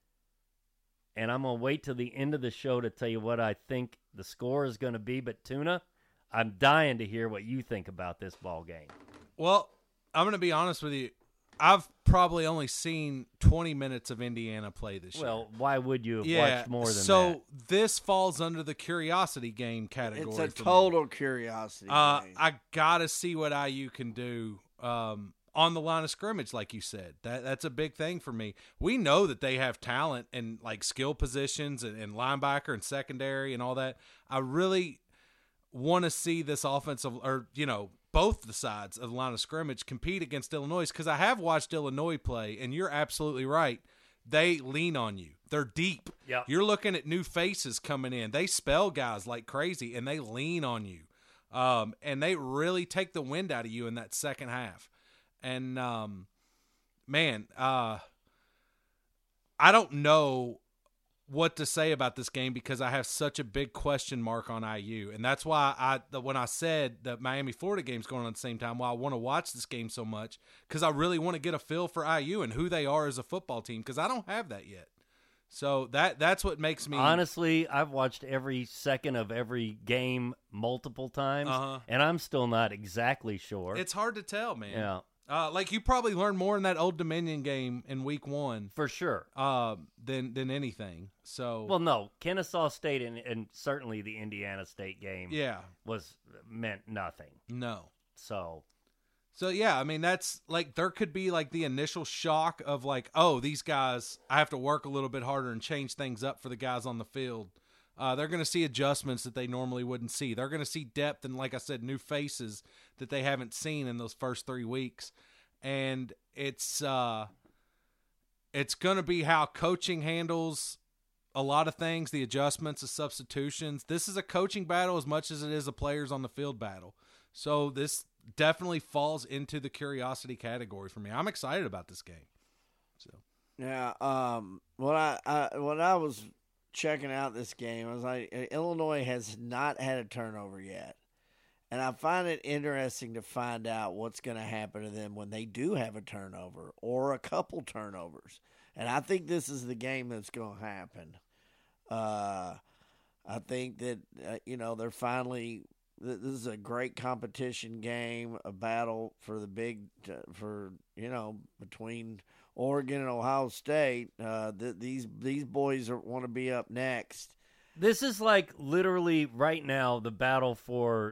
And I'm going to wait till the end of the show to tell you what I think the score is going to be. But, Tuna, I'm dying to hear what you think about this ball game. Well, I'm going to be honest with you. I've probably only seen twenty minutes of Indiana play this year. Well, why would you have yeah, watched more than so that? this falls under the curiosity game category. It's a for me. total curiosity. Uh, game. I gotta see what I U can do um, on the line of scrimmage, like you said. That that's a big thing for me. We know that they have talent and like skill positions and, and linebacker and secondary and all that. I really want to see this offensive, or you know, both the sides of the line of scrimmage compete against Illinois, because I have watched Illinois play, and you're absolutely right. They lean on you. They're deep. Yeah. You're looking at new faces coming in. They spell guys like crazy, and they lean on you. Um, and they really take the wind out of you in that second half. And, um, man, uh, I don't know what to say about this game because I have such a big question mark on I U. And that's why I the, when I said that Miami-Florida game's going on at the same time, why I want to watch this game so much, because I really want to get a feel for I U and who they are as a football team, because I don't have that yet. So that that's what makes me honestly. I've watched every second of every game multiple times, Uh-huh. and I'm still not exactly sure. It's hard to tell, man. yeah, Uh, like you probably learned more in that Old Dominion game in week one for sure. uh, than than anything. So Well, no, Kennesaw State and, and certainly the Indiana State game yeah, was meant nothing. no. So So yeah, I mean that's like there could be like the initial shock of like, oh, these guys, I have to work a little bit harder and change things up for the guys on the field. Uh, they're going to see adjustments that they normally wouldn't see. They're going to see depth and, like I said, new faces that they haven't seen in those first three weeks. And it's uh, it's going to be how coaching handles a lot of things, the adjustments, the substitutions. This is a coaching battle as much as it is a players on the field battle. So this definitely falls into the curiosity category for me. I'm excited about this game. So Yeah, um, when I, I when I was checking out this game, I was like, Illinois has not had a turnover yet, and I find it interesting to find out what's going to happen to them when they do have a turnover or a couple turnovers. And I think this is the game that's going to happen. Uh, I think that uh, you know they're finally. This is a great competition game, a battle for the big, for you know, between Oregon and Ohio State. Uh, th- these these boys are, want to be up next. this is like literally right now the battle for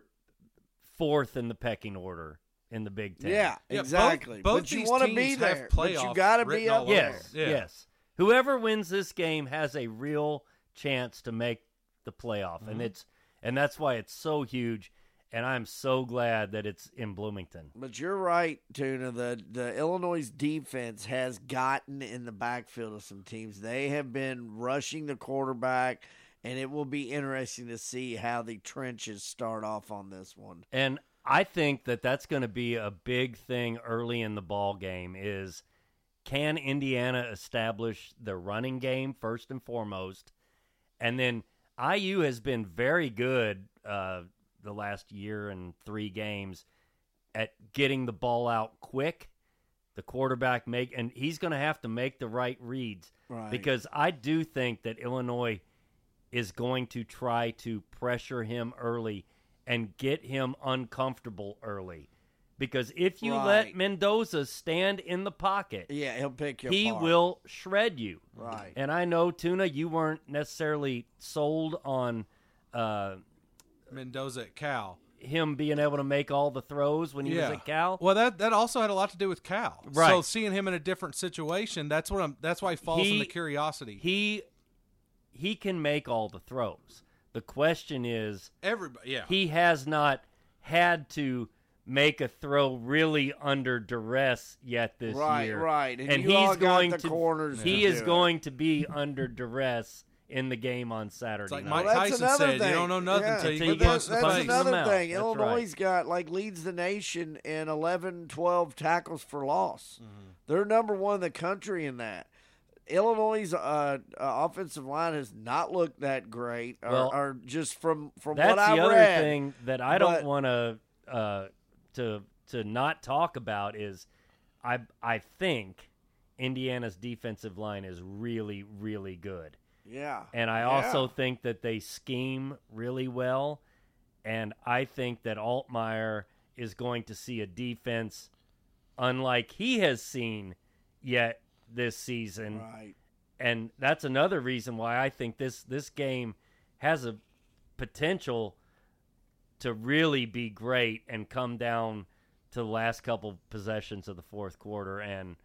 fourth in the pecking order in the Big Ten. Yeah, Yeah, exactly. both- both but you these want to teams be have there. But you playoff got to be written up all there. over Yes, Yeah. yes. Whoever wins this game has a real chance to make the playoff, Mm-hmm. and it's and that's why it's so huge. And I'm so glad that it's in Bloomington. But you're right, Tuna. The the Illinois defense has gotten in the backfield of some teams. They have been rushing the quarterback, and it will be interesting to see how the trenches start off on this one. And I think that that's going to be a big thing early in the ball game is can Indiana establish the running game first and foremost? And then I U has been very good uh, the last year and three games at getting the ball out quick. The quarterback make and he's going to have to make the right reads Right. because I do think that Illinois is going to try to pressure him early and get him uncomfortable early. Because if you Right. let Mendoza stand in the pocket, Yeah, he'll pick you he apart. will shred you. Right. And I know, Tuna, you weren't necessarily sold on uh, Mendoza at Cal. him being able to make all the throws when he yeah. was at Cal. Well, that that also had a lot to do with Cal. Right. So seeing him in a different situation, that's what I'm. That's why he falls He- into curiosity. He he can make all the throws. The question is, Everybody, yeah. he has not had to make a throw really under duress yet this Right, year. right. And you he's all got going the to corners he to is do it. going to be under duress in the game on Saturday It's like night. Mike Well, that's Tyson another said, thing. "You don't know nothing Yeah. until you Until get you punched in the That's punch face." in the another mouth. thing. That's Illinois right. got like leads the nation in eleven, twelve tackles for loss. Mm-hmm. They're number one in the country in that. Illinois' uh, uh, offensive line has not looked that great, or, Well, or just from from That's what I the other read. thing that I don't but- want to uh, to to not talk about is I I think Indiana's defensive line is really really good. Yeah, And I Yeah. also think that they scheme really well. And I think that Altmaier is going to see a defense unlike he has seen yet this season. right. And that's another reason why I think this, this game has a potential to really be great and come down to the last couple possessions of the fourth quarter. And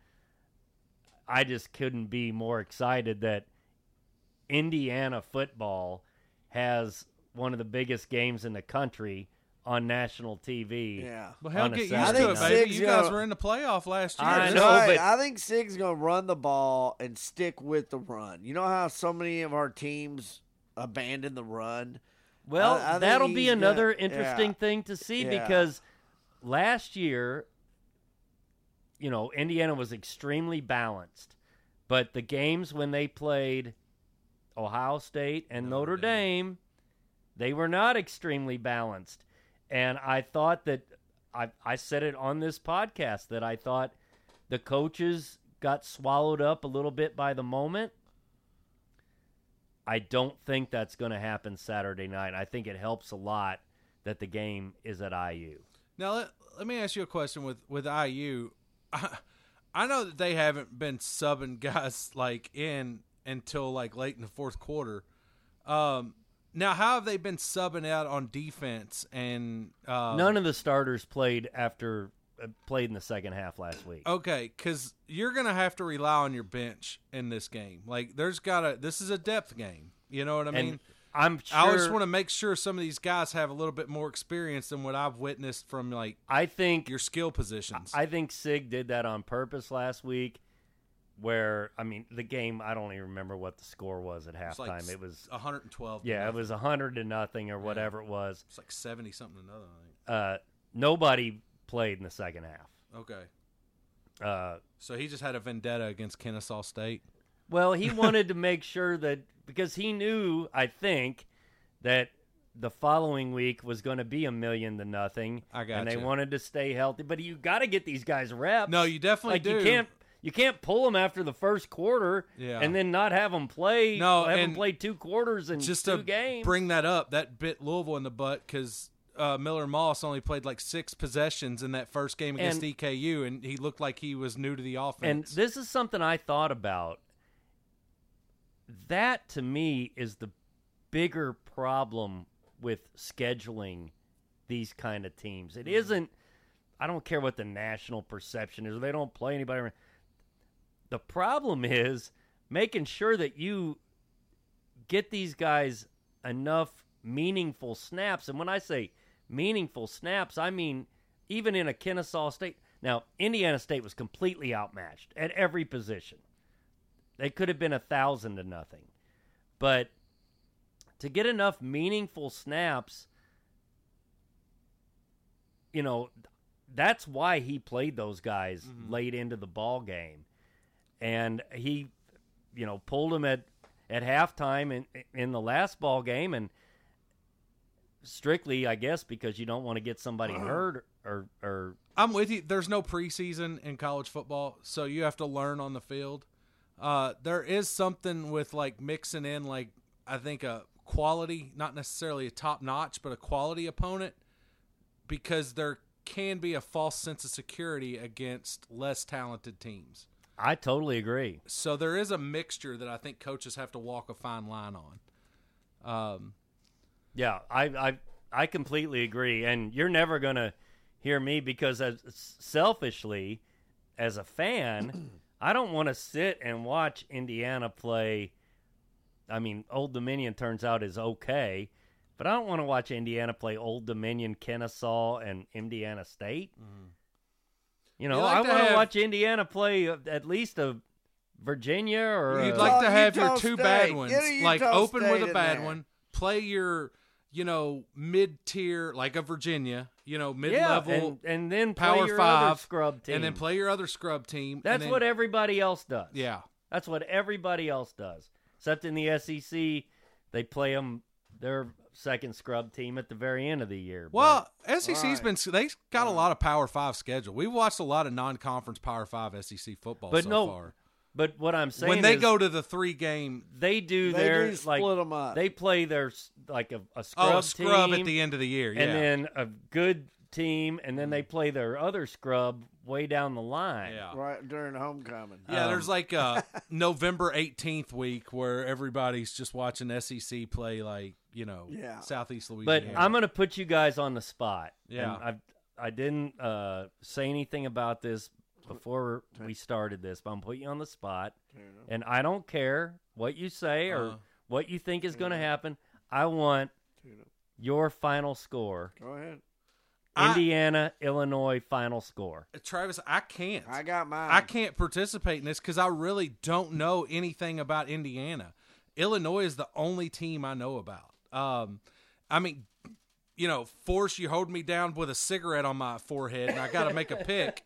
I just couldn't be more excited that Indiana football has one of the biggest games in the country on national T V. Yeah. Well, hell, on a get used Saturday to it, night. baby. Sig's You guys gonna- were in the playoff last year. I That's know, right. but- I think Sig's going to run the ball and stick with the run. You know how so many of our teams abandon the run? Well, I- I think that'll he's be gonna- another yeah. interesting thing to see Yeah. because last year, you know, Indiana was extremely balanced. But the games when they played Ohio State and Notre, Notre Dame. Dame. they were not extremely balanced. And I thought that, I, I said it on this podcast, that I thought the coaches got swallowed up a little bit by the moment. I don't think that's going to happen Saturday night. I think it helps a lot that the game is at I U. Now, let, let me ask you a question with, with I U. I, I know that they haven't been subbing guys, like, in until, like, late in the fourth quarter. Um, now, how have they been subbing out on defense? And uh, None of the starters played after uh, played in the second half last week. Okay, because you're going to have to rely on your bench in this game. Like, there's got to – this is a depth game. You know what I mean? And I'm sure, I just want to make sure some of these guys have a little bit more experience than what I've witnessed from, like, I think your skill positions. I think Sig did that on purpose last week where, I mean, the game, I don't even remember what the score was at halftime. Like it was one hundred twelve. Yeah, it was one hundred to nothing or whatever yeah. it was. It's like seventy something to nothing, I think. Uh, nobody played in the second half. Okay. Uh, so he just had a vendetta against Kennesaw State? Well, he wanted to make sure that, because he knew, I think, that the following week was going to be a million to nothing. I got And they you. wanted to stay healthy. But you got to get these guys reps. No, you definitely like, do. You can't, you can't pull them after the first quarter Yeah. and then not have them play. No, have them and play two quarters in just two to games. bring that up, that bit Louisville in the butt because uh, Miller Moss only played like six possessions in that first game against And- E K U, and he looked like he was new to the And offense. this is something I thought about. That, to me, is the bigger problem with scheduling these kind of teams. It isn't, I don't care what the national perception is. They don't play anybody. The problem is making sure that you get these guys enough meaningful snaps. And when I say meaningful snaps, I mean even in a Kennesaw State. Now, Indiana State was completely outmatched at every position. They could have been a thousand to nothing. But to get enough meaningful snaps, you know, that's why he played those guys mm-hmm. late into the ball game. And he, you know, pulled them at, at halftime in, in the last ball game. And strictly, I guess, because you don't want to get somebody hurt or, or. I'm with you. There's no preseason in college football, so you have to learn on the field. Uh, there is something with, like, mixing in, like, I think a quality, not necessarily a top-notch, but a quality opponent, because there can be a false sense of security against less talented teams. I totally agree. So there is a mixture that I think coaches have to walk a fine line on. Um, yeah, I, I I completely agree. And you're never going to hear me because as selfishly, as a fan, I don't want to sit and watch Indiana play. I mean, Old Dominion turns out is okay, but I don't want to watch Indiana play Old Dominion, Kennesaw, and Indiana State. Mm. You know, like I to want to have, watch Indiana play at least a Virginia or you'd a, like to have Utah your two State. bad ones, like open State with a bad there. one, play your, you know, mid-tier, like a Virginia, you know, yeah, mid-level, and, and then play Power your Five other scrub team. and then play your other scrub team. That's and then, what everybody else does. Yeah. That's what everybody else does. Except in the S E C, they play them their second scrub team at the very end of the year. Well, but, S E C's right. been they got a lot of Power Five schedule. We've watched a lot of non-conference Power Five S E C football but so no, far. But what I'm saying When they is go to the three game, they do They their do like split 'em up. they play their s- like a, a scrub oh, a scrub team, at the end of the year, yeah, and then a good team, and then they play their other scrub way down the line. yeah. Right during homecoming. Yeah, Um, there's like a November eighteenth week where everybody's just watching S E C play, like, you know, Yeah. Southeast But Louisiana. I'm going to put you guys on the spot. Yeah. And I've, I didn't uh, say anything about this before we started this, but I'm putting you on the spot. And I don't care what you say or Uh-huh. what you think is going to happen. I want your final score. Go ahead. I- Indiana, Illinois final score. Travis, I can't. I got mine. I can't participate in this because I really don't know anything about Indiana. Illinois is the only team I know about. Um, I mean, you know, force you hold me down with a cigarette on my forehead and I got to make a pick,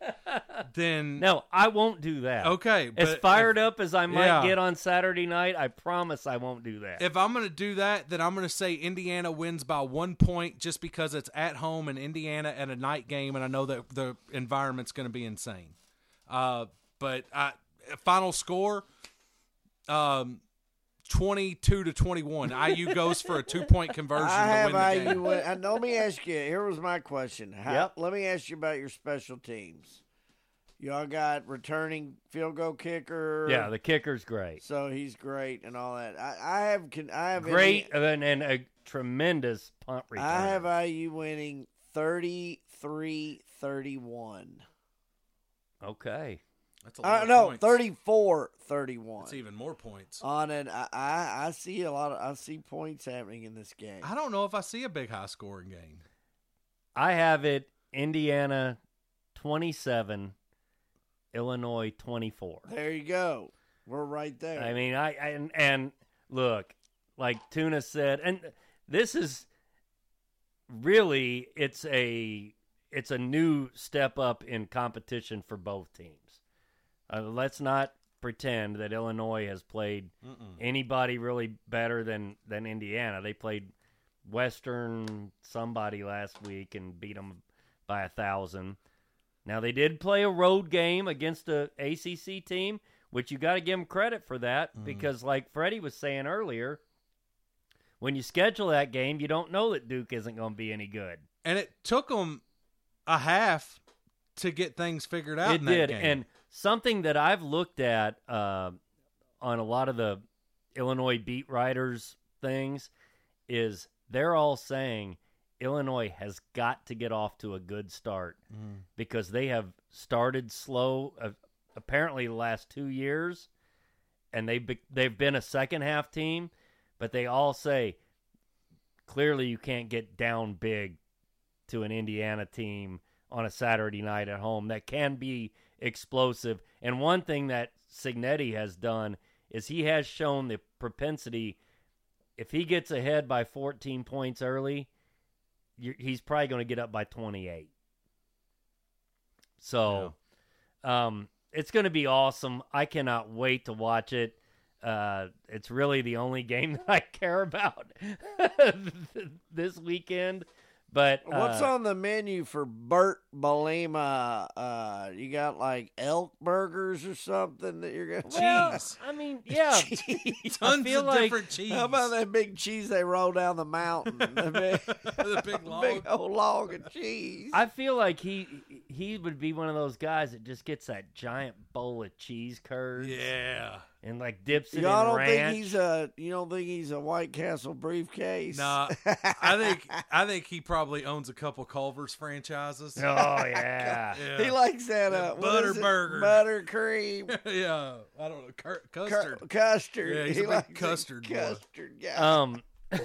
then No, I won't do that. okay. As but fired if, up as I might Yeah. get on Saturday night, I promise I won't do that. If I'm going to do that, then I'm going to say Indiana wins by one point just because it's at home in Indiana at a night game, and I know that the environment's going to be insane. Uh, but I, final score, um, twenty-two to twenty-one. I U goes for a two-point conversion I to have win the I game. U win. And let me ask you. Here was my question. How, Yep. Let me ask you about your special teams. Y'all got returning field goal kicker. Yeah, the kicker's great. So he's great and all that. I, I have. Can I have Great Any, and, and a tremendous punt return. I have I U winning thirty-three thirty-one. Okay. That's a lot Uh, of no, points. thirty-four thirty-one. That's even more points. On an, I, I, I see a lot of, I see points happening in this game. I don't know if I see a big high-scoring game. I have it Indiana twenty-seven, Illinois twenty-four. There you go. We're right there. I mean, I and and look, like Tuna said, and this is really it's a it's a new step up in competition for both teams. Uh, let's not pretend that Illinois has played Mm-mm. anybody really better than than Indiana. They played Western somebody last week and beat them by a thousand. Now, they did play a road game against a A C C team, which you got to give them credit for that, Mm. because like Freddie was saying earlier, when you schedule that game, you don't know that Duke isn't going to be any good. And it took them a half to get things figured out It in that did, game. and something that I've looked at uh, on a lot of the Illinois beat writers things is they're all saying Illinois has got to get off to a good start Mm. because they have started slow uh, apparently the last two years, and they've, be- they've been a second half team, but they all say clearly you can't get down big to an Indiana team on a Saturday night at home that can be explosive. And one thing that Signetti has done is he has shown the propensity, if he gets ahead by fourteen points early, you're, he's probably going to get up by twenty-eight. So um, it's going to be awesome. I cannot wait to watch it. Uh, it's really the only game that I care about this weekend. But uh, What's on the menu for Bert Balema? Uh, you got like elk burgers or something that you're gonna well, Cheese. I mean, yeah. Tons feel of like- different cheese. How about that big cheese they roll down the mountain? The big, the big log? big old log of cheese. I feel like he he would be one of those guys that just gets that giant bowl of cheese curds Yeah. and like dips it Y'all in don't ranch. think he's a? You don't think he's a White Castle briefcase? Nah, I think I think he probably owns a couple Culver's franchises. Oh yeah. Yeah. He likes that The uh, what butter is it? burger. buttercream, yeah, I don't know, cur- Cur- custard. custard. Yeah, he's he a big likes it custard boy. Custard guy. Um,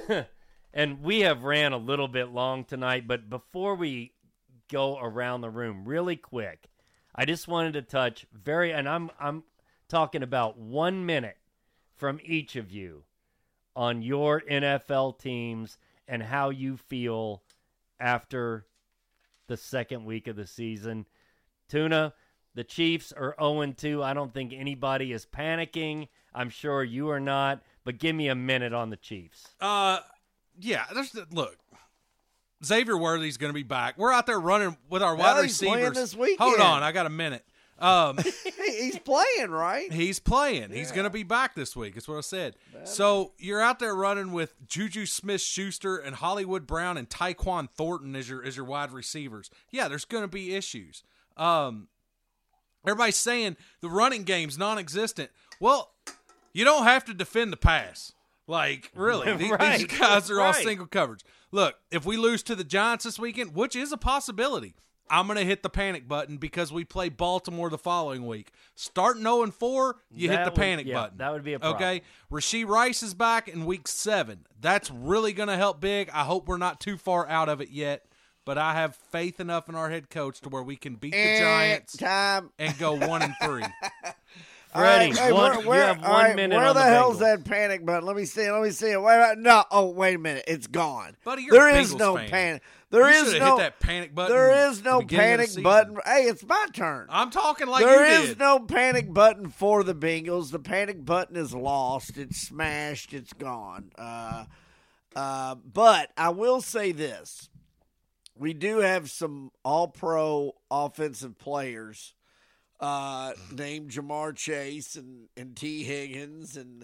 and we have ran a little bit long tonight, but before we go around the room, really quick, I just wanted to touch very, and I'm I'm talking about one minute from each of you on your N F L teams and how you feel after the second week of the season. Tuna, the Chiefs are oh and two. I don't think anybody is panicking. I'm sure you are not, but give me a minute on the Chiefs. Uh, yeah. There's the, look. Xavier Worthy's going to be back. We're out there running with our Well, wide he's playing receivers. this weekend. Hold on, I got a minute. Um, He's playing, right? he's playing. He's Yeah. going to be back this week. That's what I said. So you're out there running with Juju Smith-Schuster and Hollywood Brown and Tyquan Thornton as your as your wide receivers. Yeah, there's going to be issues. Um, everybody's saying the running game's non-existent. Well, you don't have to defend the pass. Like, really, these, Right. these guys are all Right. single coverage. Look, if we lose to the Giants this weekend, which is a possibility, I'm going to hit the panic button because we play Baltimore the following week. Starting oh and four, you hit That the would- panic yeah, button. that would be a problem. Okay? Rasheed Rice is back in week seven. That's really going to help big. I hope we're not too far out of it yet, but I have faith enough in our head coach to where we can beat the Eh, Giants Time. and go one and three. Freddie, All right, hey, one, where, where, you have one all right, minute Where on the, the hell's Bengals. that panic button? Let me see it. Let me see it. Wait, wait, no. Oh, wait a minute. It's gone. Buddy, you're There a is Bengals no fan. panic. There You is shoulda no hit that panic button. There is at no the beginning of the panic season. button. Hey, it's my turn. I'm talking like There you is did. no panic button for the Bengals. The panic button is lost. It's smashed. It's gone. Uh, uh, but I will say this. We do have some all-pro offensive players uh, named Jamar Chase and, and T. Higgins and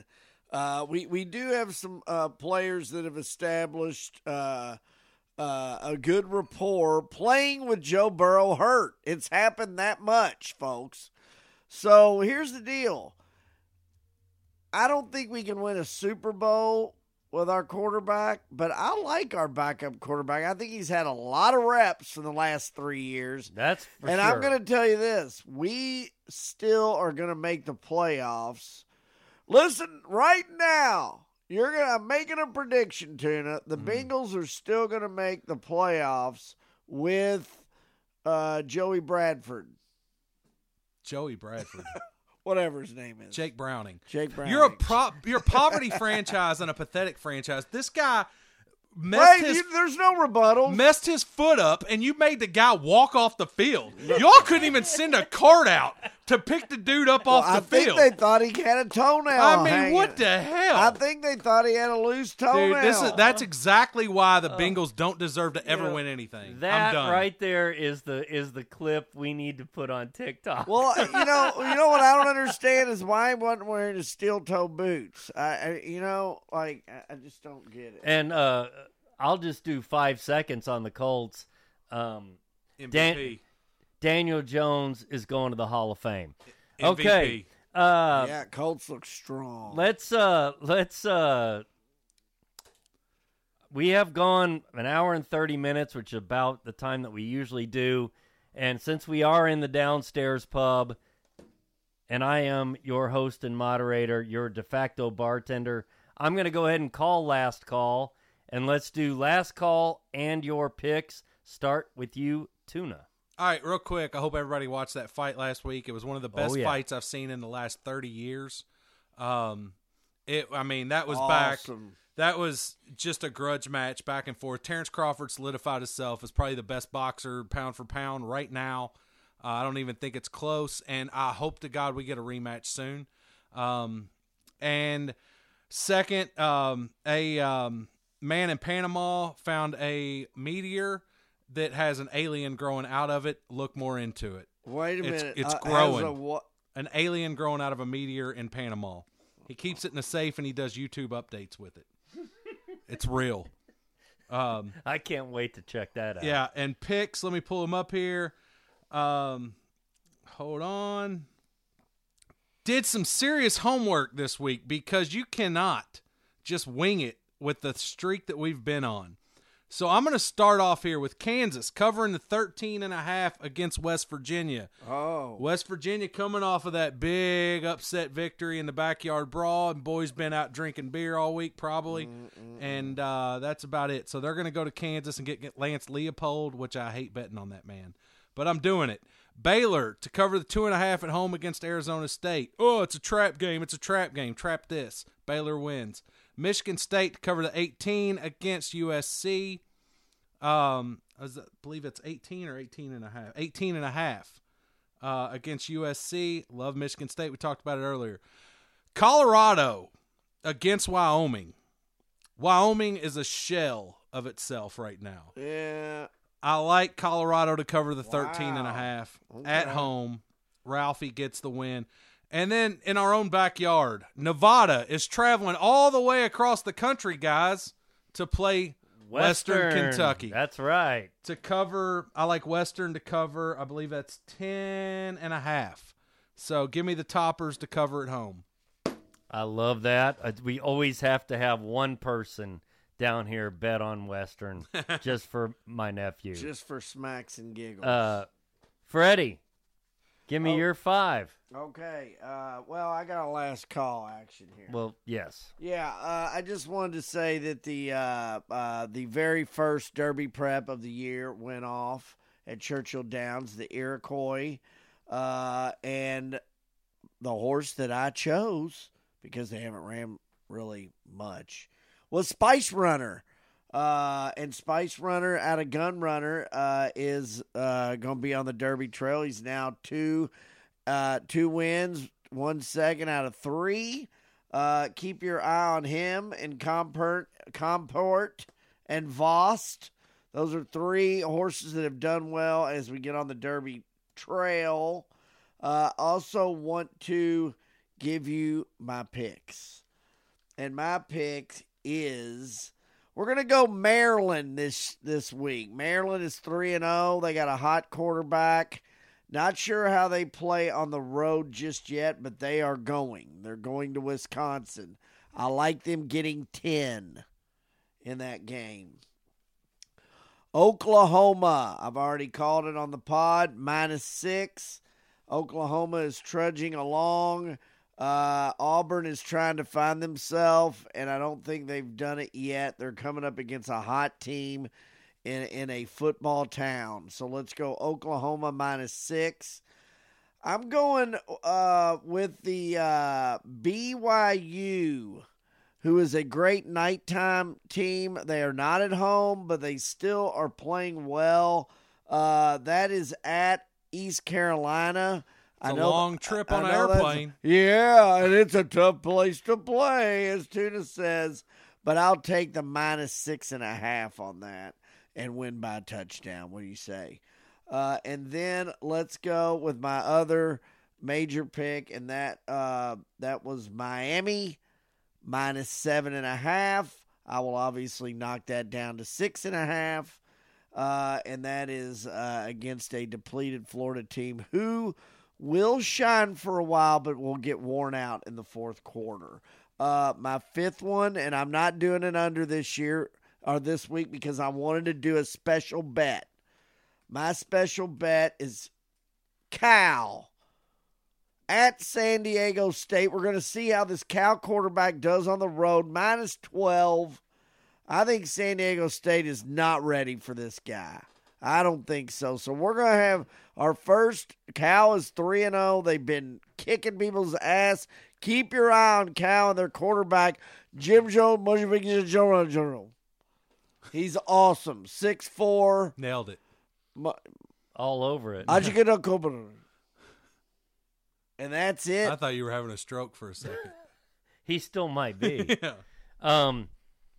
Uh, we we do have some uh, players that have established uh, uh, a good rapport playing with Joe Burrow hurt. It's happened that much, folks. So here's the deal. I don't think we can win a Super Bowl with our quarterback, but I like our backup quarterback. I think he's had a lot of reps for the last three years. That's for and sure. I'm going to tell you this. We still are going to make the playoffs. Listen, right now, you're gonna. I'm making a prediction, Tuna. The mm. Bengals are still going to make the playoffs with uh, Joey Bradford. Joey Bradford. Whatever his name is. Jake Browning. Jake Browning. You're a pro- you're a poverty franchise and a pathetic franchise. This guy messed Wait, his, you, there's no rebuttal. messed his foot up, and you made the guy walk off the field. Y'all couldn't even send a cart out to pick the dude up well, off the I field. I think they thought he had a toenail. I mean, hanging. what the hell? I think they thought he had a loose toenail. Dude, this is that's exactly why the Bengals don't deserve to ever you know, win anything. That I'm done. right there is the is the clip we need to put on TikTok. Well, you know, you know what I don't understand is why he wasn't wearing his steel toe boots. I, I you know, like I, I just don't get it. And uh, I'll just do five seconds on the Colts. Um, M V P. Dan- Daniel Jones is going to the Hall of Fame. M V P. Okay. Uh, yeah, Colts look strong. Let's uh let's uh we have gone an hour and thirty minutes, which is about the time that we usually do. And since we are in the downstairs pub and I am your host and moderator, your de facto bartender, I'm going to go ahead and call last call, and let's do last call and your picks. Start with you, Tuna. All right, real quick. I hope everybody watched that fight last week. It was one of the best Oh, yeah. fights I've seen in the last thirty years. Um, it. I mean, that was awesome. back. That was just a grudge match back and forth. Terrence Crawford solidified himself as probably the best boxer pound for pound right now. Uh, I don't even think it's close, and I hope to God we get a rematch soon. Um, and second, um, a um, man in Panama found a meteor that has an alien growing out of it. Look more into it. Wait a It's- minute. it's uh, growing. has a what? An alien growing out of a meteor in Panama. He keeps it in a safe, and he does YouTube updates with it. It's real. Um, I can't wait to check that out. yeah, and picks. Let me pull them up here. Um, hold on. Did some serious homework this week because you cannot just wing it with the streak that we've been on. So I'm going to start off here with Kansas covering the thirteen and a half against West Virginia. Oh. West Virginia coming off of that big upset victory in the backyard brawl, and boys been out drinking beer all week probably, Mm-mm. and uh, that's about it. So they're going to go to Kansas and get, get Lance Leopold, which I hate betting on that man, but I'm doing it. Baylor to cover the two and a half at home against Arizona State. Oh, it's a trap game. It's a trap game. Trap this. Baylor wins. Michigan State to cover the eighteen against U S C. Um, I, was, I believe it's eighteen or eighteen and a half. eighteen and a half uh, against U S C. Love Michigan State. We talked about it earlier. Colorado against Wyoming. Wyoming is a shell of itself right now. Yeah. I like Colorado to cover the thirteen Wow. and a half Okay. at home. Ralphie gets the win. And then in our own backyard, Nevada is traveling all the way across the country, guys, to play Western, Kentucky. That's right. To cover, I like Western to cover, I believe that's ten and a half. So give me the Toppers to cover at home. I love that. Uh, we always have to have one person down here bet on Western just for my nephew. Just for smacks and giggles. Uh, Freddie, give me Oh. your five. Okay. Uh, well, I got a last call action here. Well, yes. Yeah, uh, I just wanted to say that the uh, uh, the very first Derby prep of the year went off at Churchill Downs, the Iroquois, uh, and the horse that I chose, because they haven't ran really much, was Spice Runner. Uh, and Spice Runner out of Gun Runner uh, is uh, going to be on the Derby Trail. He's now two uh, two wins, one second out of three. Uh, keep your eye on him and Comport, Comport and Vost. Those are three horses that have done well as we get on the Derby Trail. Uh, also want to give you my picks. And my pick is we're going to go Maryland this this week. Maryland is three and oh. They got a hot quarterback. Not sure how they play on the road just yet, but they are going. They're going to Wisconsin. I like them getting ten in that game. Oklahoma, I've already called it on the pod, minus six. Oklahoma is trudging along. Uh, Auburn is trying to find themselves, and I don't think they've done it yet. They're coming up against a hot team in, in a football town. So let's go Oklahoma minus six. I'm going uh, with the uh, B Y U, who is a great nighttime team. They are not at home, but they still are playing well. Uh, that is at East Carolina. It's I a know, long trip on I an know that's- airplane. Yeah, and it's a tough place to play, as Tuna says. But I'll take the minus six and a half on that and win by a touchdown. What do you say? Uh, and then let's go with my other major pick, and that uh, that was Miami minus seven and a half. I will obviously knock that down to six and a half, uh, and that is uh, against a depleted Florida team who will shine for a while, but will get worn out in the fourth quarter. Uh, my fifth one, and I'm not doing it under this year or this week because I wanted to do a special bet. My special bet is Cal at San Diego State. We're going to see how this Cal quarterback does on the road. minus twelve. I think San Diego State is not ready for this guy. I don't think so. So we're going to have our first. Cal is three and oh. They've been kicking people's ass. Keep your eye on Cal and their quarterback, Jim Jones. He's awesome. six foot four. Nailed it. All over it. And that's it. I thought you were having a stroke for a second. He still might be. Yeah. Um,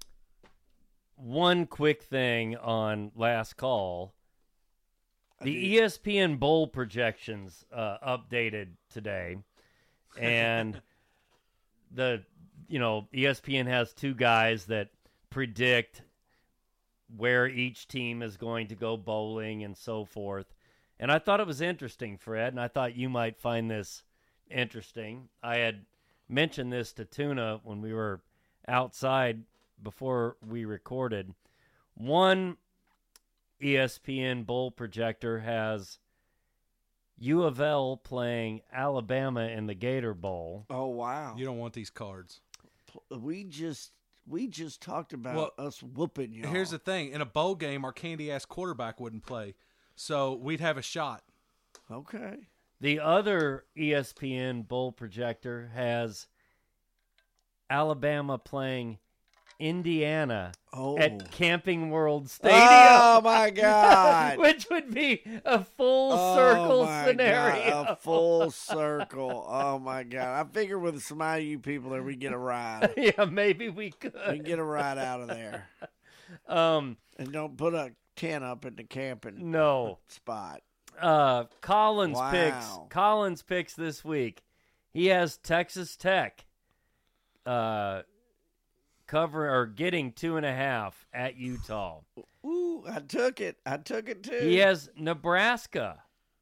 one quick thing on last call. The E S P N bowl projections uh, updated today, and the you know E S P N has two guys that predict where each team is going to go bowling and so forth. And I thought it was interesting, Fred, and I thought you might find this interesting. I had mentioned this to Tuna when we were outside before we recorded. One E S P N bowl projector has U of L playing Alabama in the Gator Bowl. Oh, wow. You don't want these cards. We just we just talked about Well, us whooping you. Here's the thing. In a bowl game, our candy-ass quarterback wouldn't play. So we'd have a shot. Okay. The other E S P N bowl projector has Alabama playing Indiana Oh. at Camping World Stadium. Oh, my God. Which would be a full Oh, circle my scenario. God, a full circle. Oh, my God. I figure with some of you people there, we get a ride. Yeah, maybe we We could. can get a ride out of there. Um, And don't put a tent up at the camping no. spot. Uh, Collins Wow. picks. Collins picks this week. He has Texas Tech uh, cover or getting two and a half at Utah. Ooh, I took it. I took it, too. He has Nebraska.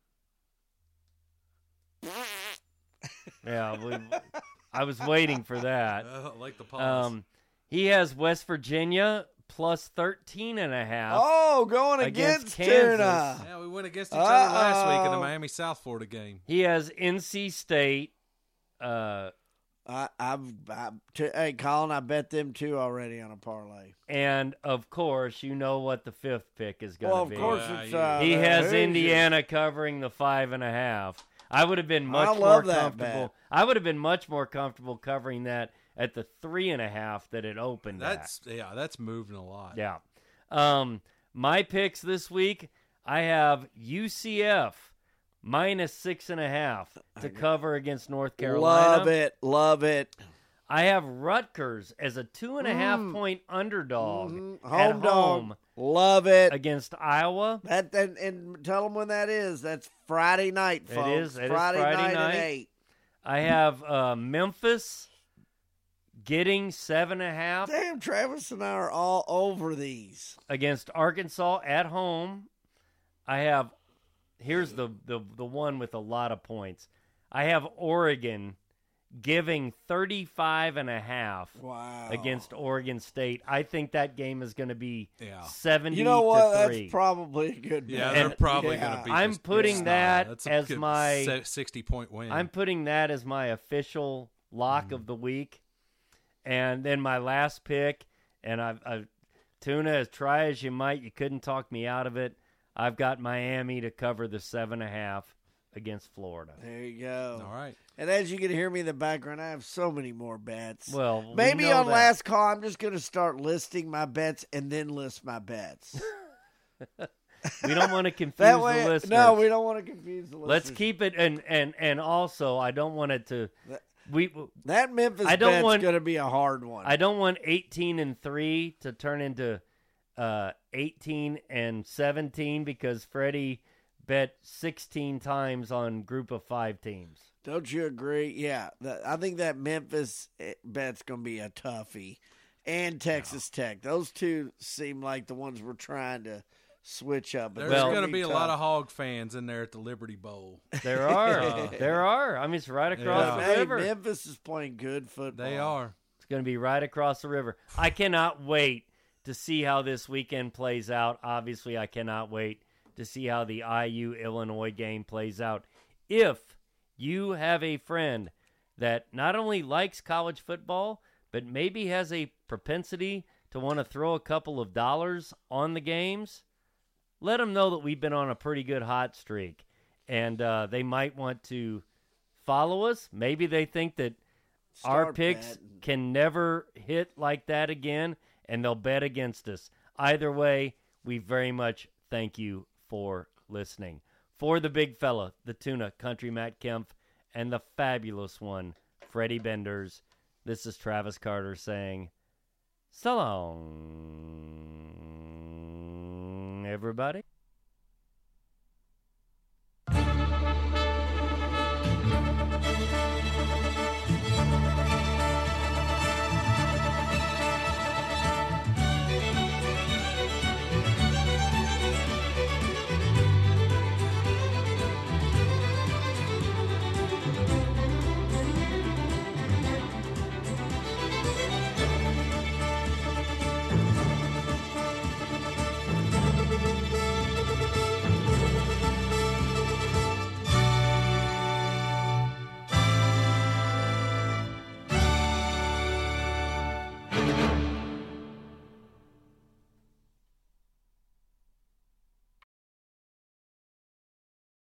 Yeah, we, I was waiting for that. Uh, I like the pause. Um, he has West Virginia plus thirteen and a half. Oh, going against against, Kansas. Tuna. yeah, we went against each other last week in the Uh-oh. Miami South Florida game. He has N C State. Uh, I, I've, I, t- hey, Colin, I bet them two already on a parlay. and of course, you know what the fifth pick is going to Well, of be. course Yeah, it's. yeah. Uh, He the has Hoosiers. Indiana covering the five and a half. I would have been much I more love that comfortable. bet. I would have been much more comfortable covering that at the three and a half that it opened That's yeah, that's moving a lot. at. Yeah. Um, my picks this week, I have U C F minus six and a half to cover against North Carolina. Love it. Love it. I have Rutgers as a two and a half Mm. point underdog Mhm. at Home dog. home Love it. against Iowa. That and, and tell them when that is. That's Friday night, It folks. is. It is Friday, Friday night, night. at eight. I have uh, Memphis getting seven and a half Damn, Travis and I are all over these. against Arkansas at home. I have here's the, the the one with a lot of points. I have Oregon giving thirty-five and a half Wow. against Oregon State. I think that game is going to be Yeah. seventy You know what? to That's three. probably a good Yeah, bet. they're And- probably Yeah. going to be. I'm just putting snide. that That's a as good my- se- sixty point win. I'm putting that as my official lock Mm. of the week. And then my last pick, and I've, I've Tuna, as try as you might, you couldn't talk me out of it. I've got Miami to cover the seven and a half against Florida. There you go. All right. And as you can hear me in the background, I have so many more bets. Well, we Maybe know on that. last call, I'm just going to start listing my bets and then list my bets. We don't want to confuse that way, the listeners. no, we don't want to confuse the listeners. Let's keep it, and and and also, I don't want it to. We that Memphis I don't bet's want- going to be a hard one. I don't want eighteen and three to turn into uh, eighteen and seventeen because Freddie bet sixteen times on group of five teams. Don't you agree? Yeah, that, I think that Memphis eh, bet's going to be a toughie, and Texas Tech. Those two seem like the ones we're trying to switch up. But There's Well- they're going to gonna be a tough. lot of Hog fans in there at the Liberty Bowl. There are, there are. I mean, it's right across Yeah. the Hey, river. Memphis is playing good football. They are. It's going to be right across the river. I cannot wait to see how this weekend plays out. Obviously, I cannot wait to see how the I U Illinois game plays out. If you have a friend that not only likes college football, but maybe has a propensity to want to throw a couple of dollars on the games, let them know that we've been on a pretty good hot streak. And uh, they might want to follow us. Maybe they think that our Start picks betting. can never hit like that again, and they'll bet against us. Either way, we very much thank you for listening. For the big fella, the tuna, Country Matt Kempf, and the fabulous one, Freddie Benders, this is Travis Carter saying, so long, everybody.